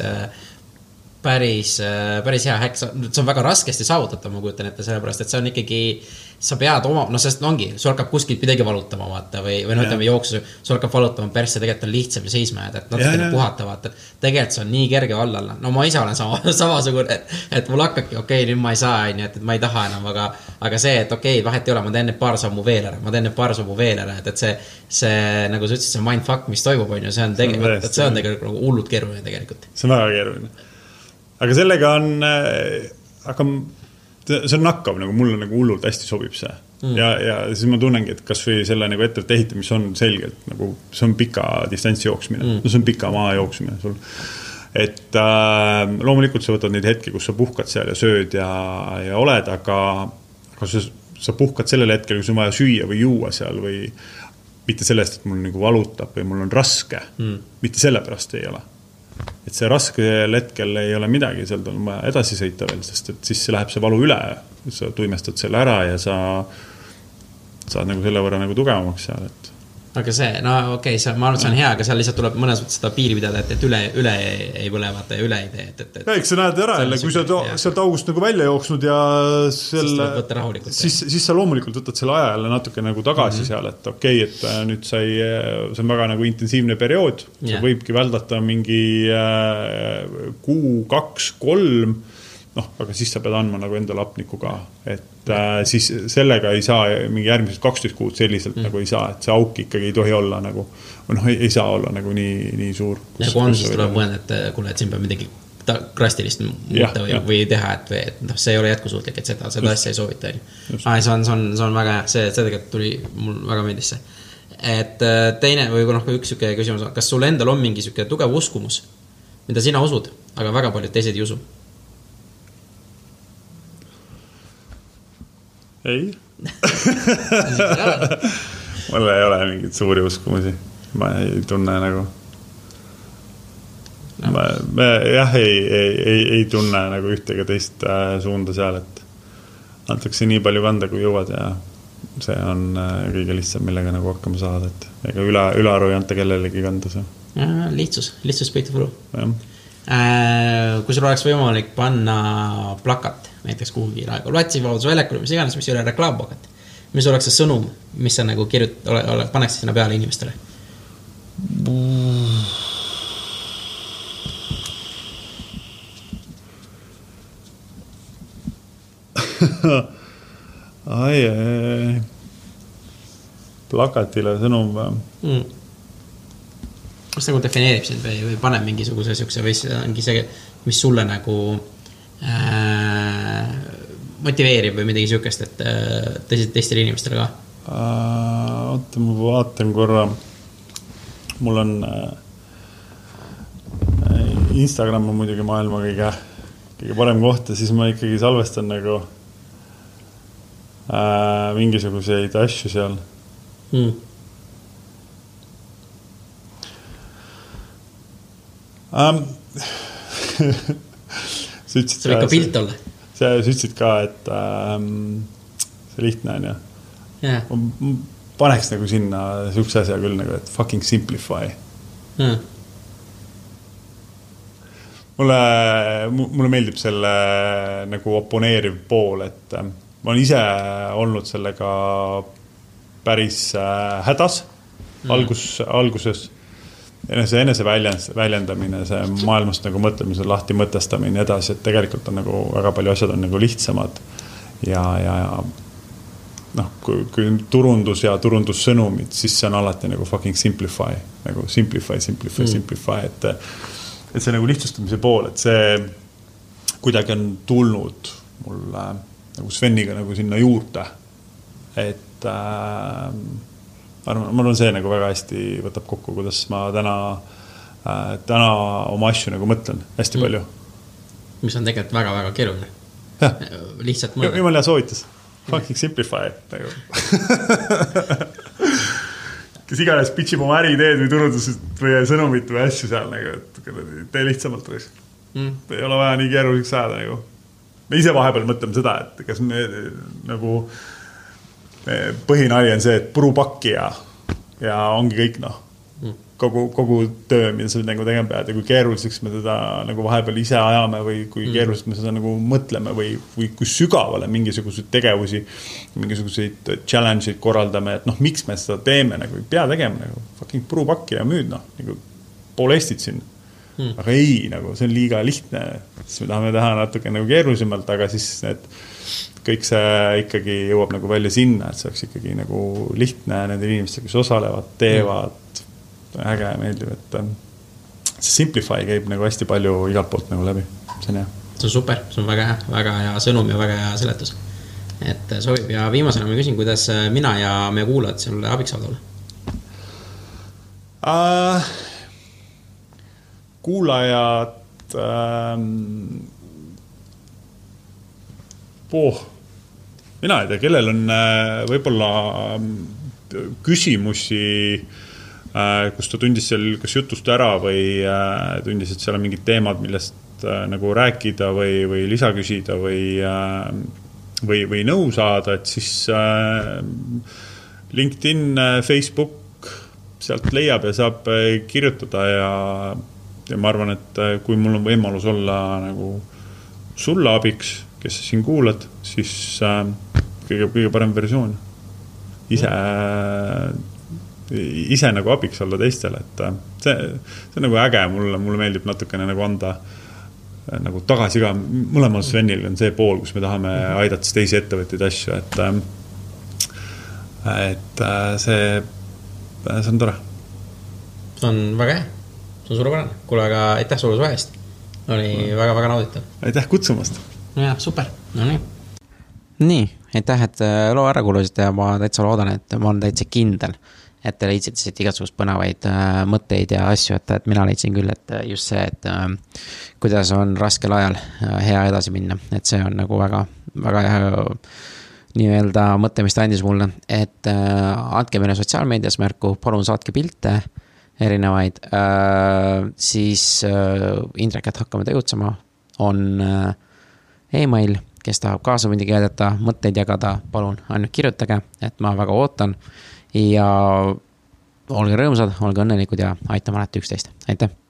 päris, päris hea häkk, see on väga raskesti saavutatav, ma kujutan ette, sellepärast, et see on ikkagi, sa pead oma, no sest ongi, sul hakkab kuskilt midagi valutama vaata või, või no ütleme jooksu, sul hakkab valutama persse, tegelikult on lihtsam seisma jääda, et natukene puhata vaata, tegelikult see on nii kerge alla alla, no ma ise olen sama, samasugune, et, et mul hakkabki, okei, okay, nüüd ma ei saa, et, et ma ei taha enam, aga, aga see, et okei, okay, vahet ei ole, ma teen need paar sammu veel ära, ma teen need paar sammu veel ära, et, et see, see, nagu sa ütlesid, see mindfuck, mis toimub, on ju, see on tegelikult, see on tegelikult nagu hullult keeruline tegelikult. See on väga keeruline. Aga sellega on, aga see on nakkav, nagu mulle nagu hullult hästi sobib see. Mm. Ja, ja siis ma tunnengi, et kas või selle nagu ettevõtte ehitamine, mis on selgelt, nagu see on pika distantsi jooksmine, mm. no see on pika maa jooksmine sul. Et äh, loomulikult sa võtad neid hetki, kus sa puhkad seal ja sööd ja, ja oled, aga, aga sa, sa puhkad sellel hetkel, kui sul on vaja süüa või juua seal või mitte sellest, et mul nagu valutab või mul on raske, mm. mitte selle pärast ei ole. Et see raskel hetkel ei ole midagi, seal on vaja edasi sõita veel, sest et siis läheb see valu üle, sa tuimestad selle ära ja sa saad nagu selle võrra nagu tugevamaks seal, et aga see, no okei, okay, ma arvan, et see on hea, aga seal lihtsalt tuleb mõnes mõttes seda piiri pidada, et, et üle, üle ei põle vaata ja üle ei tee. Et, et, et, eks sa näed ära jälle, kui sa sealt august nagu välja jooksnud ja selle, siis, siis, siis sa loomulikult võtad selle aja jälle natuke nagu tagasi mm-hmm. seal, et okei, okay, et nüüd sai, see on väga nagu intensiivne periood, sa yeah. võibki väldata mingi kuu, kaks, kolm noh, aga siis sa pead andma nagu endale hapnikku ka, et äh, siis sellega ei saa mingi järgmised kaksteist kuud selliselt mm. nagu ei saa, et see auk ikkagi ei tohi olla nagu, või noh, ei, ei saa olla nagu nii, nii suur. Ja kui on, siis tuleb mõelda, et kuule, et siin peab midagi ta, krastilist muuta või, või teha, et, et noh, see ei ole jätkusuutlik, et seda, seda asja ei soovita. Ah, see, on, see, on, see on väga hea, see, see tegelikult tuli, mul väga meeldis see. Et teine või noh, üks süke küsimus on, kas sul endal on mingi süke tugev uskumus, mida sina usud, aga väga paljud teised ei usu? Ei. Mul ei ole mingit suuri uskumusi. Ma ei tunne nagu... No. Ma, ma jah, ei, ei, ei, ei tunne nagu ühtega teist äh, suunda seal, et antakse nii palju kanda, kui jõuad ja see on äh, kõige lihtsam, millega nagu hakkama saada, et ega üle, ülearu ei anta kellelegi kanda see. Ja, lihtsus, lihtsus peitub ulu. Äh, kui sul oleks võimalik panna plakat näiteks kuhugi raega Latsivabaduse väljakule, mis iganes, mis ei ole reklaamplakat, mis oleks see sõnum, mis sa nagu kirjut, ole, ole, paneks sinna peale inimestele? ai, ai, plakatile sõnum mm. Kas nagu defineerib sind või, või paneb mingisuguse siukse või ongi see, mis sulle nagu äh, motiveerib või midagi siukest, et äh, teised teistele inimestele ka? Äh, oota, ma vaatan korra. Mul on äh, Instagram on muidugi maailma kõige, kõige parem koht ja siis ma ikkagi salvestan nagu äh, mingisuguseid asju seal. Hmm. Um, sa ütlesid see võib ka pilt olla. Sa ütlesid ka, et ähm, see lihtne on ja yeah. ma paneks nagu sinna sihukese asja küll nagu, et fucking simplify hmm. mulle, mulle meeldib selle nagu oponeeriv pool, et äh, ma olen ise olnud sellega päris äh, hädas hmm. algus, alguses enese, enese väljendamine, see maailmast nagu mõtlemise lahti mõtestamine edasi, et tegelikult on nagu väga palju asjad on nagu lihtsamad ja, ja, ja noh, kui, kui turundus ja turundussõnumid, siis see on alati nagu fucking simplify, nagu simplify, simplify, mm. simplify, et, et see nagu lihtsustamise pool, et see kuidagi on tulnud mul äh, nagu Sveniga nagu sinna juurde, et äh, ma arvan, see nagu väga hästi võtab kokku, kuidas ma täna, äh, täna oma asju nagu mõtlen hästi palju. Mis on tegelikult väga-väga keeruline. Ja. Lihtsalt mõelda. Jumala soovitas. Fucking simplify. Nagu. Kes iganes pitchib oma äriideed või turundused või sõnumit või asju seal, nagu, et tee lihtsamalt. Mm. Ei ole vaja nii keeruliseks saada. Nagu. Me ise vahepeal mõtleme seda, et kas me nagu... põhinali on see, et purupakki ja, ja ongi kõik noh, kogu, kogu töö, mida sa nagu tegema pead ja kui keeruliseks me teda nagu vahepeal ise ajame või kui keeruliseks me seda nagu mõtleme või, või kui sügavale mingisuguseid tegevusi, mingisuguseid challenge'id korraldame, et noh, miks me seda teeme, nagu ei pea tegema nagu fucking purupakki ja müüd noh, nagu pool Eestit sinna. Hmm. Aga ei, nagu see on liiga lihtne, siis me tahame teha natuke nagu keerulisemalt, aga siis need kõik see ikkagi jõuab nagu välja sinna, et see oleks ikkagi nagu lihtne nende inimeste, kes osalevad, teevad, mm. äge ja meeldib, et see simplify käib nagu hästi palju igalt poolt nagu läbi. See on hea. See on super, see on väga hea, väga hea sõnum ja väga hea seletus. Et sobib ja viimasena ma küsin, kuidas mina ja meie kuulajad sulle abiks saada olla? Uh, kuulajad ähm, oh, mina ei tea, kellel on võib-olla küsimusi, kus ta tundis seal kas jutust ära või tundis, et seal on mingid teemad, millest nagu rääkida või, või lisa küsida või, või, või nõu saada, et siis LinkedIn, Facebook sealt leiab ja saab kirjutada ja, ja ma arvan, et kui mul on võimalus olla nagu sulle abiks, kes siin kuulad, siis äh, kõige, kõige parem versioon. Ise, äh, ise nagu abiks olla teistele, et äh, see, see on nagu äge, mulle, mulle meeldib natukene nagu anda, nagu tagasi ka, mõlemal Svenil on see pool, kus me tahame aidata teisi ettevõtteid asju, et et see, see on tore. See on väga hea, see on suurepärane. Kuule, aga aitäh sulle suvest. Oli väga-väga nauditav. Aitäh kutsumast. Ja, super. No nii. Nii, aitäh, et loo ära kuulusite ja ma täitsa loodan, et ma olen täitsa kindel, et te leidsid siit igasugust põnevaid äh, mõtteid ja asju, et, et mina leidsin küll, et just see, et äh, kuidas on raskel ajal äh, hea edasi minna, et see on nagu väga, väga hea nii-öelda mõte, mis ta andis mulle, et äh, andke meile sotsiaalmeedias märku, palun saatke pilte erinevaid, äh, siis äh, Indrek, et hakkame tegutsema, on äh, e-mail, kes tahab kaasa muidugi aidata, mõtteid jagada, palun ainult kirjutage, et ma väga ootan. Ja olge rõõmsad, olge õnnelikud ja aitame alati üksteist. Aitäh!